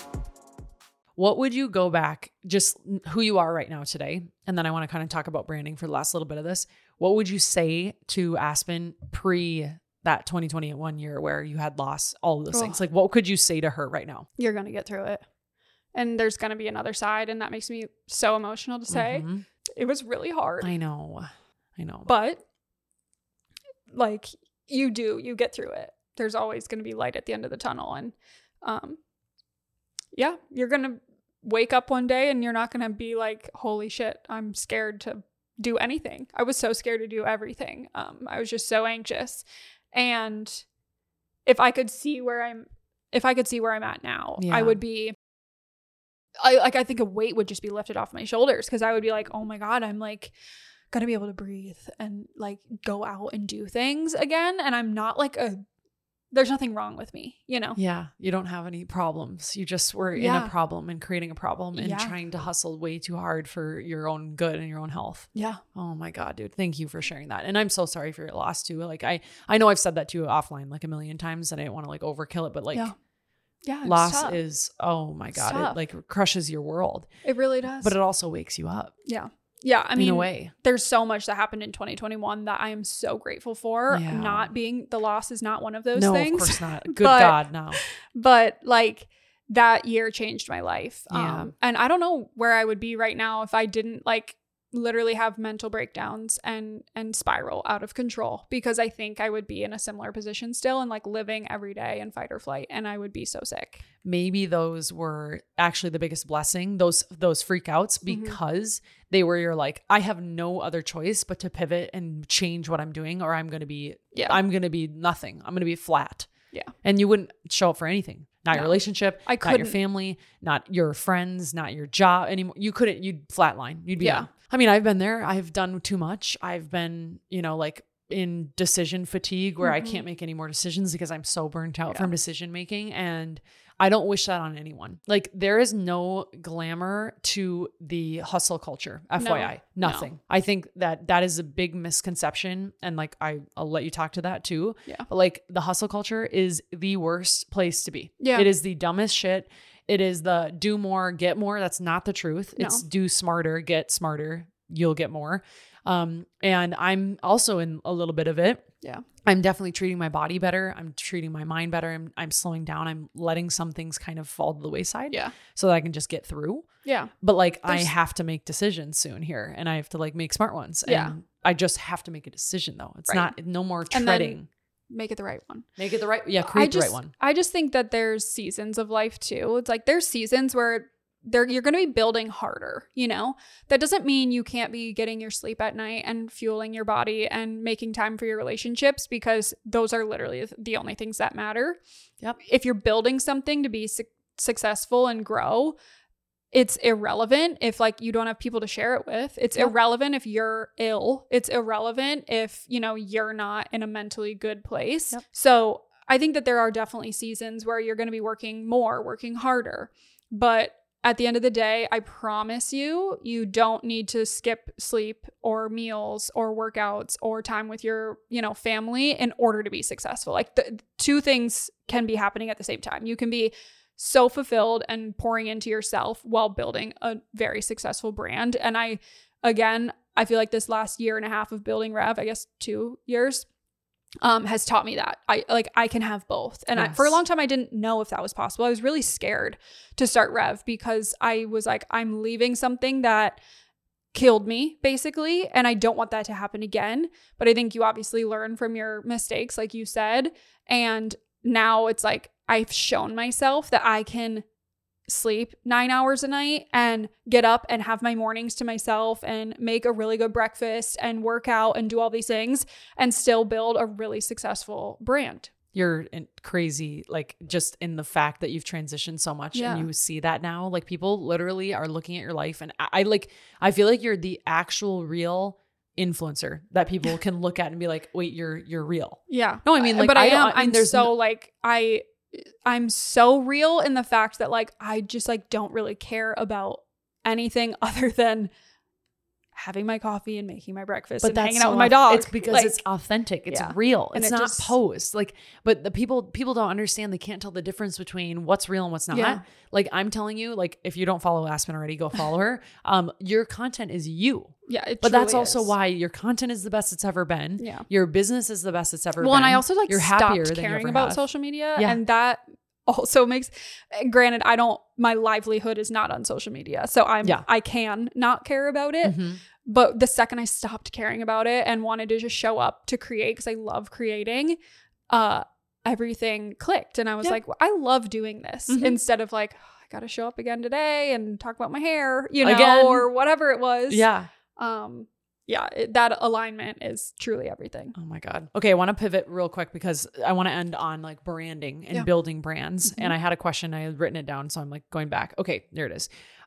What would you go back, just who you are right now today? And then I want to kind of talk about branding for the last little bit of this. What would you say to Aspen pre that 2021 year where you had lost all of those things? Like, what could you say to her right now? You're going to get through it. And there's going to be another side. And that makes me so emotional to say. Mm-hmm. It was really hard. I know. But like you get through it. There's always going to be light at the end of the tunnel. And, yeah, you're going to wake up one day and you're not going to be like, holy shit, I'm scared to do anything. I was so scared to do everything. I was just so anxious. And if I could see where I'm at now, I would be, I think a weight would just be lifted off my shoulders because I would be like, oh my God, I'm like going to be able to breathe and like go out and do things again. And I'm not like there's nothing wrong with me, Yeah. You don't have any problems. You just were in a problem and creating a problem and trying to hustle way too hard for your own good and your own health. Yeah. Oh my God, dude. Thank you for sharing that. And I'm so sorry for your loss too. Like I know I've said that to you offline like a million times and I didn't want to like overkill it, but like loss is, oh my God, it like crushes your world. It really does. But it also wakes you up. Yeah. Yeah, I mean, in a way. There's so much that happened in 2021 that I am so grateful for. Yeah. The loss is not one of those things. No, of course not. Good God, no. But like that year changed my life. Yeah. And I don't know where I would be right now if I didn't like literally have mental breakdowns and spiral out of control, because I think I would be in a similar position still and like living every day in fight or flight, and I would be so sick. Maybe those were actually the biggest blessing, those freakouts, because they were your like, I have no other choice but to pivot and change what I'm doing, or I'm going to be nothing. I'm going to be flat. Yeah. And you wouldn't show up for anything. Not your relationship, not your family, not your friends, not your job anymore. You'd flatline. You'd be done. I mean, I've been there. I've done too much. I've been, like in decision fatigue where I can't make any more decisions because I'm so burnt out from decision making. And I don't wish that on anyone. Like there is no glamour to the hustle culture, FYI, nothing. No. I think that is a big misconception. And like, I'll let you talk to that too. Yeah. But like the hustle culture is the worst place to be. Yeah. It is the dumbest shit. It is the do more, get more. That's not the truth. It's do smarter, get smarter. You'll get more. And I'm also in a little bit of it. Yeah. I'm definitely treating my body better. I'm treating my mind better. I'm slowing down. I'm letting some things kind of fall to the wayside. Yeah. So that I can just get through. Yeah. But like I have to make decisions soon here, and I have to like make smart ones. Yeah. And I just have to make a decision though. It's not no more treading. Make it the right one. Make it the right. Yeah. Create the right one. I just think that there's seasons of life too. It's like there's seasons where you're going to be building harder, you know? That doesn't mean you can't be getting your sleep at night and fueling your body and making time for your relationships, because those are literally the only things that matter. Yep. If you're building something to be successful and grow, it's irrelevant if like you don't have people to share it with. It's irrelevant if you're ill. It's irrelevant if, you know, you're not in a mentally good place. Yep. So I think that there are definitely seasons where you're going to be working more, working harder. But at the end of the day, I promise you, you don't need to skip sleep or meals or workouts or time with your, you know, family in order to be successful. Like the two things can be happening at the same time. You can be so fulfilled and pouring into yourself while building a very successful brand. And I feel like this last year and a half of building Rev, I guess 2 years, has taught me that I can have both. And for a long time, I didn't know if that was possible. I was really scared to start Rev because I was like, I'm leaving something that killed me basically. And I don't want that to happen again. But I think you obviously learn from your mistakes, like you said. And now it's like, I've shown myself that I can sleep 9 hours a night and get up and have my mornings to myself and make a really good breakfast and work out and do all these things and still build a really successful brand. You're crazy, like just in the fact that you've transitioned so much and you see that now, like people literally are looking at your life. And I feel like you're the actual real influencer that people can look at and be like, wait, you're real. Yeah. No, I mean, like, but I'm so real in the fact that like, I just like don't really care about anything other than having my coffee and making my breakfast and hanging out with my dog. It's because it's authentic. It's real. It's not posed. Like, but the people don't understand. They can't tell the difference between what's real and what's not. Yeah. Like I'm telling you, like if you don't follow Aspen already, go follow her. Your content is you. Yeah. But that's also why your content is the best it's ever been. Yeah. Your business is the best it's ever been. Well, and I also you're happier stopped than caring you ever about have. social media. Yeah. And that also makes, granted, my livelihood is not on social media. So I can not care about it. Mm-hmm. But the second I stopped caring about it and wanted to just show up to create, because I love creating, everything clicked. And I was like, well, I love doing this instead of like, oh, I got to show up again today and talk about my hair, you know, or whatever it was. Yeah. That alignment is truly everything. Oh my God. Okay. I want to pivot real quick because I want to end on like branding and building brands. Mm-hmm. And I had a question, I had written it down. So I'm like going back. Okay, there it is.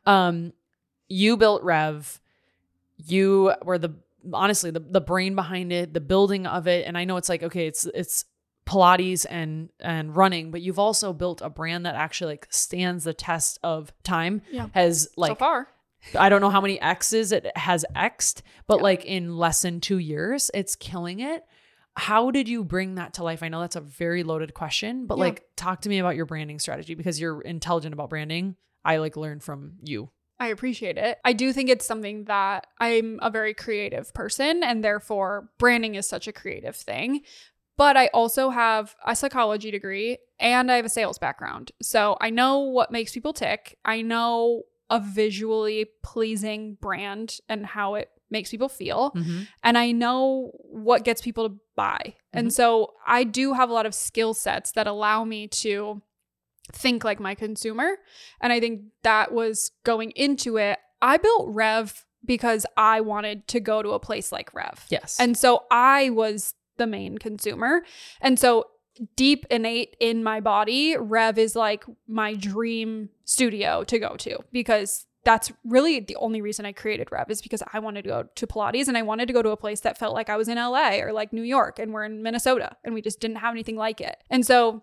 You built Rev. You were honestly the brain behind it, the building of it. And I know it's like, okay, it's Pilates and running, but you've also built a brand that actually like stands the test of time. Yeah. Has like, so far, I don't know how many X's it has X'd, but like in less than 2 years, it's killing it. How did you bring that to life? I know that's a very loaded question, but like talk to me about your branding strategy because you're intelligent about branding. I like learned from you. I appreciate it. I do think it's something that I'm a very creative person, and therefore branding is such a creative thing. But I also have a psychology degree and I have a sales background. So I know what makes people tick. I know a visually pleasing brand and how it makes people feel. Mm-hmm. And I know what gets people to buy. Mm-hmm. And so I do have a lot of skill sets that allow me to think like my consumer. And I think that was going into it. I built Rev because I wanted to go to a place like Rev. Yes. And so I was the main consumer. And so deep innate in my body, Rev is like my dream studio to go to, because that's really the only reason I created Rev, is because I wanted to go to Pilates and I wanted to go to a place that felt like I was in LA or like New York, and we're in Minnesota and we just didn't have anything like it. And so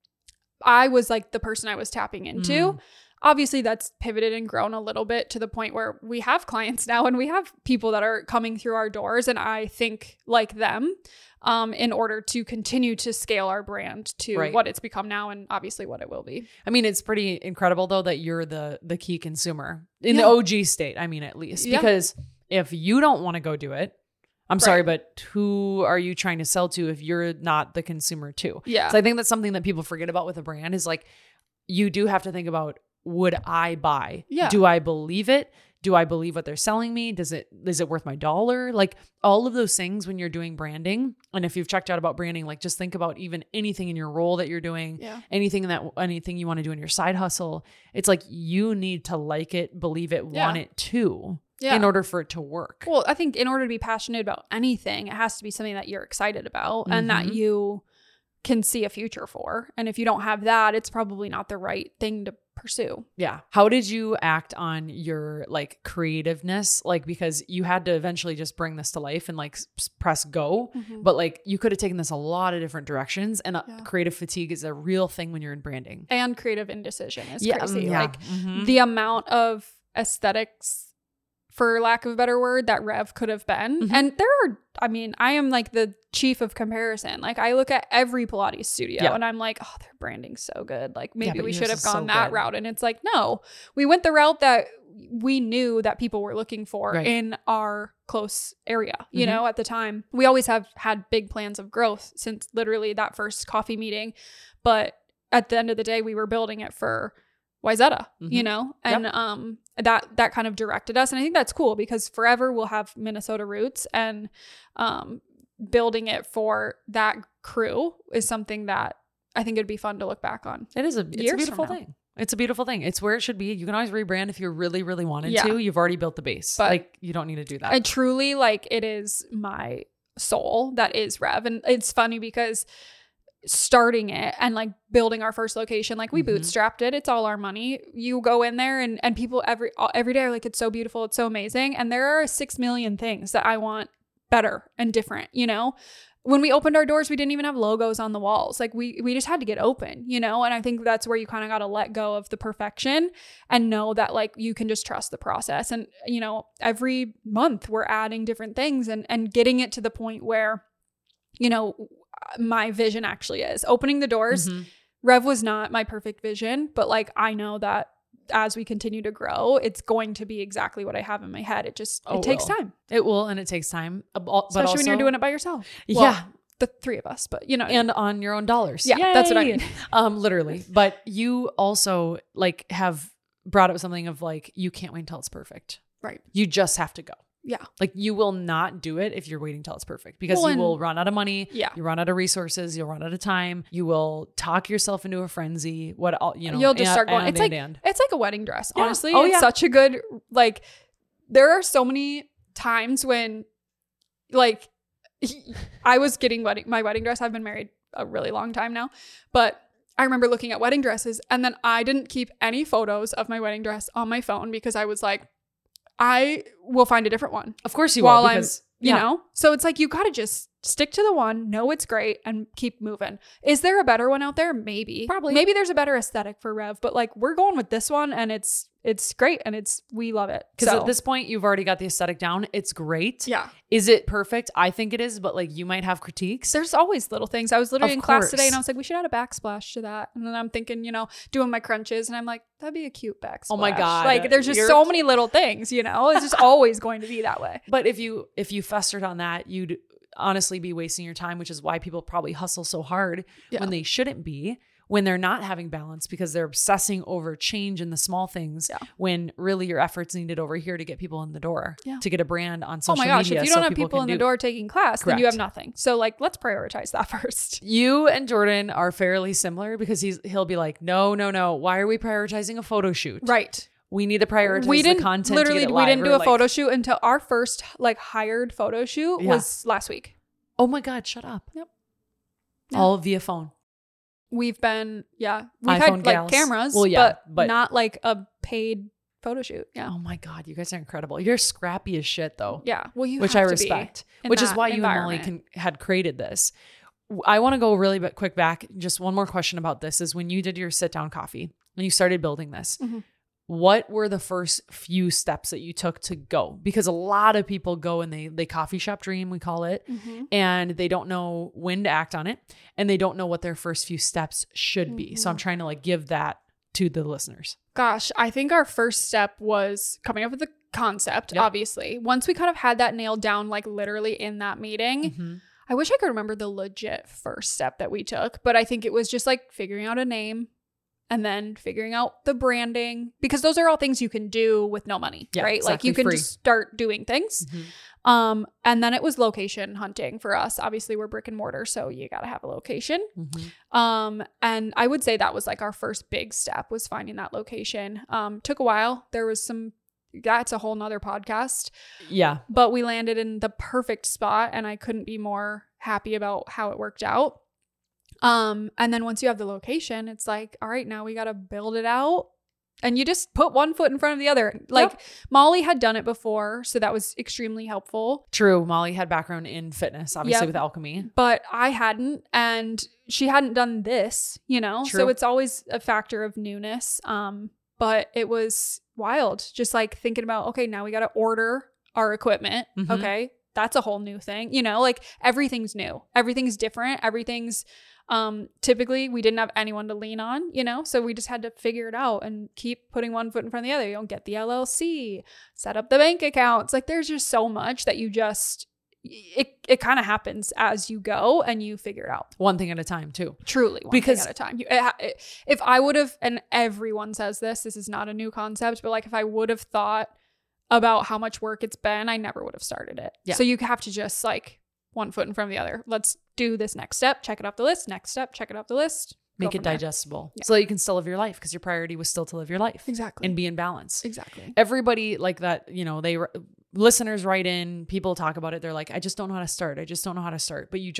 I was like the person I was tapping into. Obviously that's pivoted and grown a little bit to the point where we have clients now and we have people that are coming through our doors, and I think like them in order to continue to scale our brand to what it's become now and obviously what it will be. I mean, it's pretty incredible though that you're the key consumer in the OG state. I mean, at least because if you don't want to go do it, I'm sorry, but who are you trying to sell to if you're not the consumer too? Yeah. So I think that's something that people forget about with a brand is like, you do have to think about, would I buy? Yeah. Do I believe it? Do I believe what they're selling me? Is it worth my dollar? Like all of those things when you're doing branding. And if you've checked out about branding, like just think about even anything in your role that you're doing, anything you want to do in your side hustle. It's like you need to like it, believe it, want it too. Yeah. In order for it to work. Well, I think in order to be passionate about anything, it has to be something that you're excited about and that you can see a future for. And if you don't have that, it's probably not the right thing to pursue. Yeah. How did you act on your like creativeness? Like, because you had to eventually just bring this to life and like press go, but like you could have taken this a lot of different directions, and creative fatigue is a real thing when you're in branding. And creative indecision is crazy. Like the amount of aesthetics, for lack of a better word, that Rev could have been. And I am like the chief of comparison. Like I look at every Pilates studio and I'm like, oh, their branding's so good. Like maybe we should have gone that route. And it's like, no, we went the route that we knew that people were looking for in our close area, you know, at the time. We always have had big plans of growth since literally that first coffee meeting. But at the end of the day, we were building it for Wayzata, you know, and that kind of directed us. And I think that's cool because forever we'll have Minnesota roots, and building it for that crew is something that I think it'd be fun to look back on. It's a beautiful thing. It's a beautiful thing. It's where it should be. You can always rebrand if you really, really wanted to. You've already built the base. But like you don't need to do that. I truly it is my soul that is Rev. And it's funny because starting it and like building our first location, like we bootstrapped it. It's all our money. You go in there and people every day are like, it's so beautiful. It's so amazing. And there are 6 million things that I want better and different, you know? When we opened our doors, we didn't even have logos on the walls. Like we just had to get open, you know? And I think that's where you kind of got to let go of the perfection and know that like you can just trust the process. And, you know, every month we're adding different things and getting it to the point where, you know, my vision actually is opening the doors. Rev was not my perfect vision, but like I know that as we continue to grow, it's going to be exactly what I have in my head. It takes time. It will, and it takes time, especially when you're doing it by yourself. The three of us, but you know, and on your own dollars. Yeah, Yay! That's what I mean. Literally. But you also like have brought up something of like you can't wait until it's perfect. Right. You just have to go. Yeah. Like you will not do it if you're waiting till it's perfect, because you will run out of money. Yeah. You run out of resources. You'll run out of time. You will talk yourself into a frenzy. You'll just start going. It's like a wedding dress. Honestly, it's such a good, like, there are so many times when like I was getting my wedding dress. I've been married a really long time now, but I remember looking at wedding dresses and then I didn't keep any photos of my wedding dress on my phone because I was like, I will find a different one. Of course you will. Because, you know, so it's like, you got to just stick to the one, know it's great, and keep moving. Is there a better one out there? Maybe. Probably. Maybe there's a better aesthetic for Rev, but like we're going with this one and it's great and we love it. Because at this point, you've already got the aesthetic down. It's great. Yeah. Is it perfect? I think it is, but like you might have critiques. There's always little things. I was literally in class today and I was like, we should add a backsplash to that. And then I'm thinking, you know, doing my crunches and I'm like, that'd be a cute backsplash. Oh my God. Like there's just so many little things, you know, it's just always going to be that way. But if you festered on that, you'd honestly be wasting your time, which is why people probably hustle so hard when they shouldn't be, when they're not having balance, because they're obsessing over change in the small things when really your efforts needed over here to get people in the door, to get a brand on social media. Oh my gosh, if you don't have people in the door taking class, then you have nothing. So like, let's prioritize that first. You and Jordan are fairly similar because he'll be like, no. Why are we prioritizing a photo shoot? Right. We need to prioritize the content. Literally, we didn't do a photo shoot until our first like hired photo shoot was last week. Oh my God, shut up. Yep. All via phone. We've been, we've iPhone had like gals. cameras, but not like a paid photo shoot. Yeah. Oh my God, you guys are incredible. You're scrappy as shit though. Yeah. Well, which I respect, which is why you and Molly had created this. I want to go really quick back. Just one more question about this is when you did your sit down coffee and you started building this, what were the first few steps that you took to go? Because a lot of people go and they coffee shop dream, we call it, and they don't know when to act on it. And they don't know what their first few steps should be. So I'm trying to like give that to the listeners. Gosh, I think our first step was coming up with the concept, obviously. Once we kind of had that nailed down, like literally in that meeting, I wish I could remember the legit first step that we took, but I think it was just like figuring out a name And then figuring out the branding, because those are all things you can do with no money, right? Exactly, like you can free. just start doing things. Mm-hmm. And then it was location hunting for us. Obviously we're brick and mortar, so you got to have a location. Mm-hmm. And I would say that was like our first big step, was finding that location. Took a while. There was that's a whole nother podcast. Yeah. But we landed in the perfect spot, and I couldn't be more happy about how it worked out. And then once you have the location, it's like, all right, now we got to build it out. And you just put one foot in front of the other. Like Molly had done it before, so that was extremely helpful. True. Molly had background in fitness, obviously, with Alchemy. But I hadn't, and she hadn't done this, you know? True. So it's always a factor of newness. But it was wild. Just like thinking about, okay, now we got to order our equipment. Mm-hmm. Okay. That's a whole new thing. You know, like everything's new. Everything's different. Everything's typically we didn't have anyone to lean on, you know, so we just had to figure it out and keep putting one foot in front of the other. You don't get the LLC, set up the bank accounts. Like there's just so much that you just, it kind of happens as you go and you figure it out. One thing at a time too. Truly one thing at a time. If I would have, and everyone says this is not a new concept, but like if I would have thought about how much work it's been, I never would have started it. Yeah. So you have to just like one foot in front of the other. Let's do this next step, check it off the list, next step, check it off the list. Make it digestible so that you can still live your life, because your priority was still to live your life. Exactly. And be in balance. Exactly. Everybody like that, you know, listeners write in, people talk about it. They're like, I just don't know how to start. I just don't know how to start. But you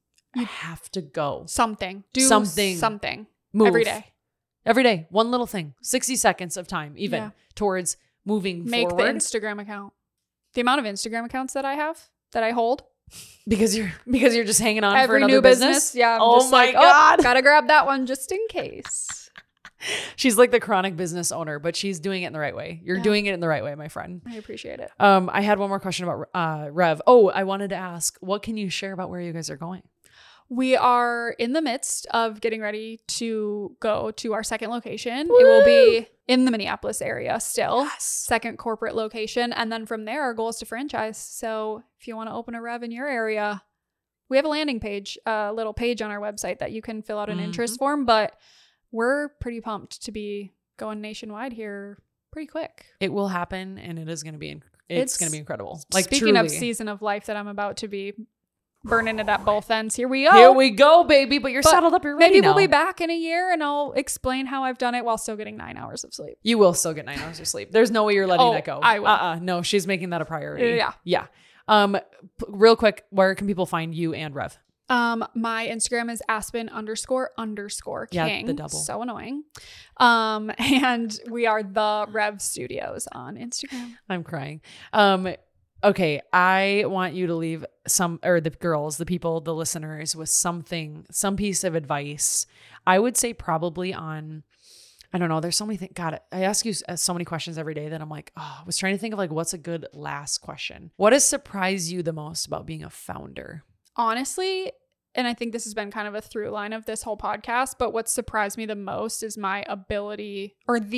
have to go. Do something. Move. Every day. One little thing. 60 seconds of time, even towards moving Make forward. the Instagram account. The amount of Instagram accounts that I hold. Because you're just hanging on Every for another new business. Yeah. I'm Oh just my like, God. Gotta grab that one just in case. She's like the chronic business owner, but she's doing it in the right way. You're doing it in the right way, my friend. I appreciate it. I had one more question about Rev. Oh, I wanted to ask, what can you share about where you guys are going? We are in the midst of getting ready to go to our second location. Woo! It will be in the Minneapolis area still. Yes. Second corporate location. And then from there, our goal is to franchise. So if you want to open a Rev in your area, we have a landing page, a little page on our website that you can fill out an interest form. But we're pretty pumped to be going nationwide here pretty quick. It will happen, and it is going to be it's going to be incredible. Like, speaking truly. of season of life that I'm about to be burning it at both ends. Here we go. Here we go, baby. But you're settled up. You're ready Maybe now. we'll be back in a year and I'll explain how I've done it while still getting 9 hours of sleep. You will still get 9 hours of sleep. There's no way you're letting that go. I will. No, she's making that a priority. Yeah. Real quick, where can people find you and Rev? My Instagram is Aspen__King. Yeah, the double. So annoying. And we are the Rev Studios on Instagram. I'm crying. Okay, I want you to leave the girls, the people, the listeners with some piece of advice. I would say probably on, I don't know, there's so many things. God, I ask you so many questions every day that I'm like, I was trying to think of like, what's a good last question? What has surprised you the most about being a founder? Honestly, and I think this has been kind of a through line of this whole podcast, but what surprised me the most is the ability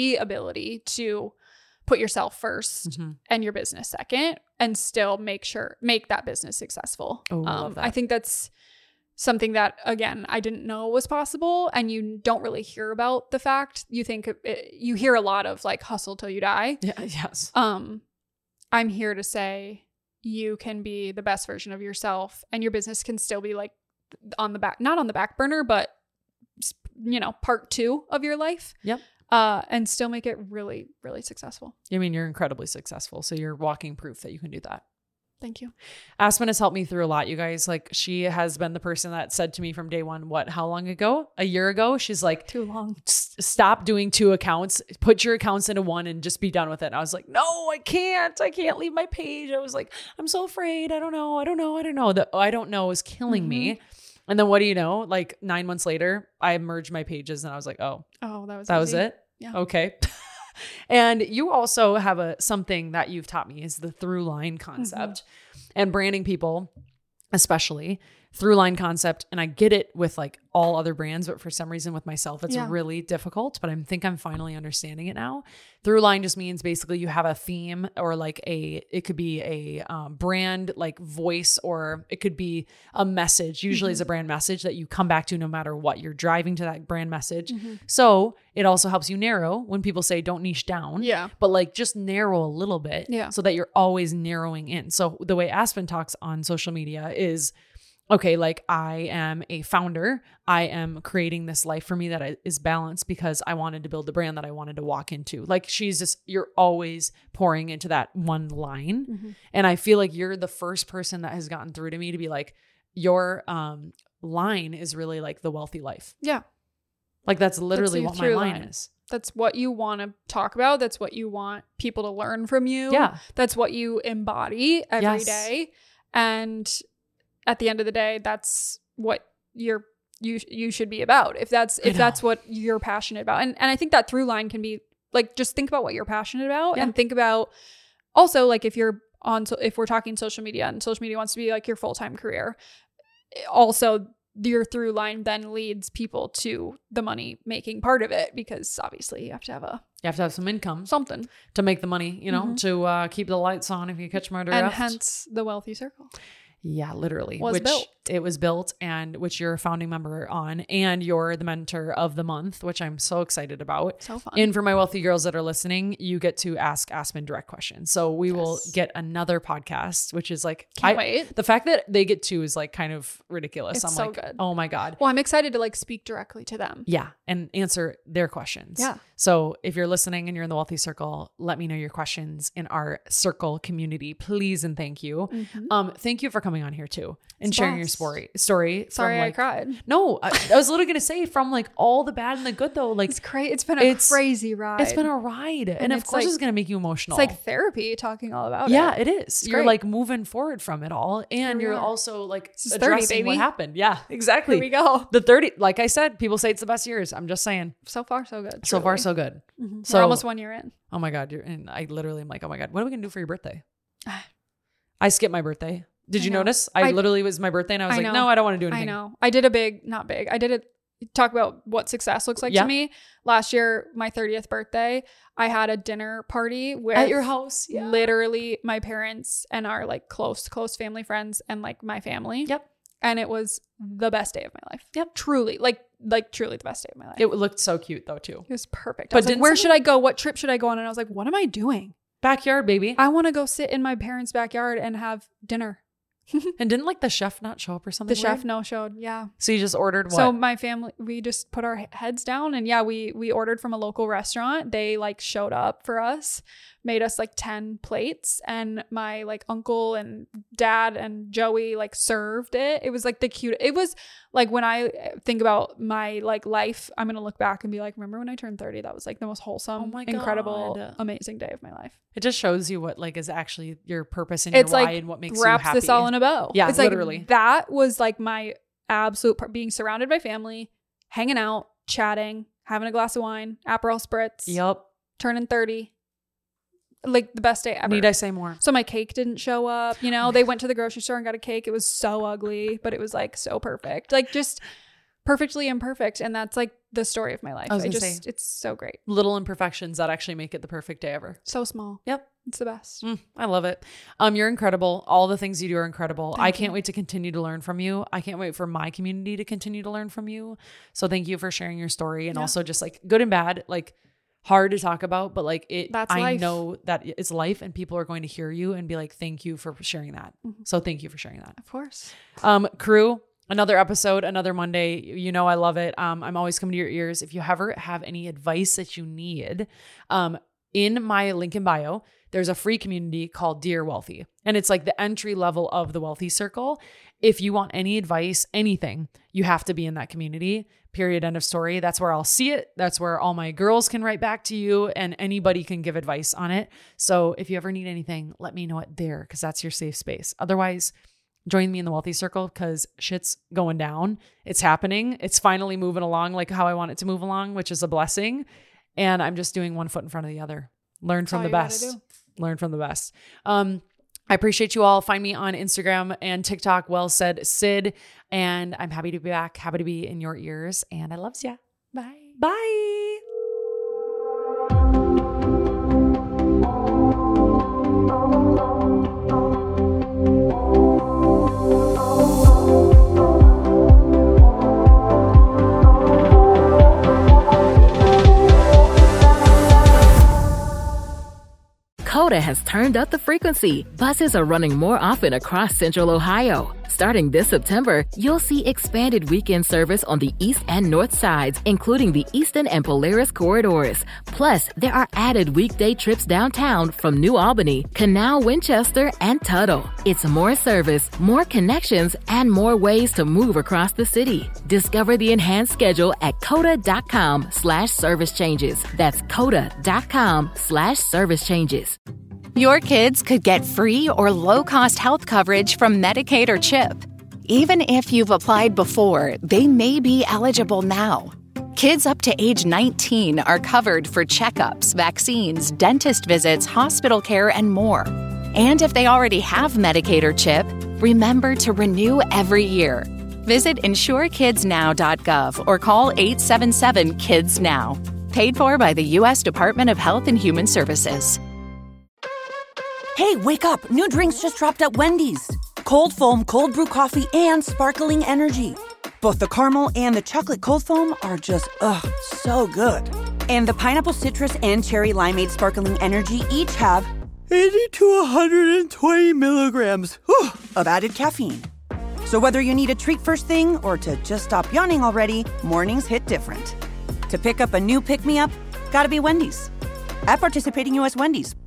to put yourself first and your business second and still make that business successful. Oh, I love that. I think that's something that, again, I didn't know was possible, and you don't really hear about the fact. You think you hear a lot of like hustle till you die. Yeah, yes. I'm here to say you can be the best version of yourself, and your business can still be like not on the back burner, but part 2 of your life. Yep. And still make it really, really successful. I mean, you're incredibly successful. So you're walking proof that you can do that. Thank you. Aspen has helped me through a lot, you guys. Like, she has been the person that said to me from day one, how long ago? A year ago? She's like, too long. Stop doing 2 accounts. Put your accounts into one and just be done with it. And I was like, no, I can't leave my page. I was like, I'm so afraid. I don't know. The I don't know is killing me. And then what do you know? Like 9 months later, I merged my pages and I was like, that was it? Yeah. Okay. And you also have something that you've taught me is the through line concept and branding people, especially Throughline concept, and I get it with like all other brands, but for some reason with myself, it's Yeah. really difficult, but I think I'm finally understanding it now. Throughline just means basically you have a theme or like it could be a brand like voice, or it could be a message, usually is a brand message that you come back to no matter what. You're driving to that brand message. So it also helps you narrow when people say don't niche down, Yeah. but like just narrow a little bit so that you're always narrowing in. So the way Aspen talks on social media is, okay, like I am a founder. I am creating this life for me that is balanced because I wanted to build the brand that I wanted to walk into. Like you're always pouring into that one line. And I feel like you're the first person that has gotten through to me to be like, your line is really like the wealthy life. Yeah. Like that's literally That's what your my through line line. is. That's what you want to talk about. That's what you want people to learn from you. Yeah. That's what you embody every Yes. day. And at the end of the day, that's what you should be about. If that's what you're passionate about. And I think that through line can be like, just think about what you're passionate about and think about also like if we're talking social media and social media wants to be like your full-time career, also your through line then leads people to the money making part of it, because obviously you have to have some income, something to make the money, to keep the lights on if you catch my drift. and hence the wealthy circle. Yeah, literally. It was built, and which you're a founding member on, and you're the mentor of the month, which I'm so excited about. So fun. And for my wealthy girls that are listening, you get to ask Aspen direct questions. So we will get another podcast, which is like, Can't wait. The fact that they get to is like kind of ridiculous. It's I'm so like, good. oh my God. Well, I'm excited to like speak directly to them. Yeah. And answer their questions. Yeah. So if you're listening and you're in the wealthy circle, let me know your questions in our circle community, please. And thank you. Thank you for coming on here too and sharing your story. Sorry, from, I cried. No, I was literally going to say from like all the bad and the good though. Like It's crazy. It's been a crazy ride. It's been a ride. And of it's course like- it's going to make you emotional. It's like therapy talking all about it. Yeah, it is. You're great. like moving forward from it all. And we you're are. also like This is 30, addressing what baby. happened. Yeah, exactly. Here we go. The 30, like I said, people say it's the best years. I'm just saying. So far, so good. So far, truly. so good. So we're almost 1 year in. Oh my God. And I literally am like, oh my God, what are we going to do for your birthday? I skipped my birthday. Did you know. notice? I literally was my birthday and I was I like, know. no, I don't want to do anything. I know. I did a big, not big. I did talk about what success looks like Yeah. to me. Last year, my 30th birthday, I had a dinner party with At your house. Yeah. literally my parents and our like close family friends and like my family. Yep. And it was the best day of my life. Yep. Truly, like truly the best day of my life. It looked so cute though too. It was perfect. But I was like, didn't where someone- should I go? What trip should I go on? And I was like, what am I doing? Backyard, baby. I want to go sit in my parents' backyard and have dinner. And didn't like the chef not show up or something? The chef weird? no showed. Yeah. So you just ordered what? So my family, we just put our heads down and yeah, we ordered from a local restaurant. They like showed up for us, made us like 10 plates, and my like uncle and dad and Joey like served it. It was like the cute. It was like when I think about my like life, I'm going to look back and be like, remember when I turned 30? That was like the most wholesome, Oh my incredible, God. amazing day of my life. It just shows you what like is actually your purpose and It's your why like and what makes you wraps happy. this all in a bow. Yeah, it's literally. like that was like my absolute being surrounded by family, hanging out, chatting, having a glass of wine, Aperol spritz, Yep. turning 30. Like the best day ever. Need I say more? So my cake didn't show up. You know, they went to the grocery store and got a cake. It was so ugly, but it was like so perfect. Like just perfectly imperfect. And that's like the story of my life. I was gonna say. It's so great. Little imperfections that actually make it the perfect day ever. So small. Yep. It's the best. I love it. You're incredible. All the things you do are incredible. I can't you. wait to continue to learn from you. I can't wait for my community to continue to learn from you. So thank you for sharing your story and also just like good and bad, like hard to talk about, but like That's I life. know that it's life and people are going to hear you and be like, thank you for sharing that. So thank you for sharing that. Of course. Crew, another episode, another Monday. You know, I love it. I'm always coming to your ears. If you ever have any advice that you need, in my link in bio, there's a free community called Dear Wealthy. And it's like the entry level of the wealthy circle. If you want any advice, anything, you have to be in that community. Period. End of story. That's where I'll see it. That's where all my girls can write back to you and anybody can give advice on it. So if you ever need anything, let me know it there because that's your safe space. Otherwise, join me in the wealthy circle because shit's going down. It's happening. It's finally moving along like how I want it to move along, which is a blessing. And I'm just doing one foot in front of the other. Learn from the all you gotta best. do. Learn from the best. I appreciate you all. Find me on Instagram and TikTok, Well Said Sid. And I'm happy to be back, happy to be in your ears. And I loves ya. Bye. Bye. Coda has turned up the frequency. Buses are running more often across Central Ohio. Starting this September, you'll see expanded weekend service on the east and north sides, including the Easton and Polaris corridors. Plus, there are added weekday trips downtown from New Albany, Canal, Winchester, and Tuttle. It's more service, more connections, and more ways to move across the city. Discover the enhanced schedule at coda.com/service changes. That's coda.com/service changes. Your kids could get free or low-cost health coverage from Medicaid or CHIP. Even if you've applied before, they may be eligible now. Kids up to age 19 are covered for checkups, vaccines, dentist visits, hospital care, and more. And if they already have Medicaid or CHIP, remember to renew every year. Visit insurekidsnow.gov or call 877-KIDS-NOW. Paid for by the U.S. Department of Health and Human Services. Hey, wake up! New drinks just dropped at Wendy's. Cold foam, cold brew coffee, and sparkling energy. Both the caramel and the chocolate cold foam are just, so good. And the pineapple citrus and cherry limeade sparkling energy each have 80 to 120 milligrams of added caffeine. So whether you need a treat first thing or to just stop yawning already, mornings hit different. To pick up a new pick-me-up, gotta be Wendy's. At participating U.S. Wendy's.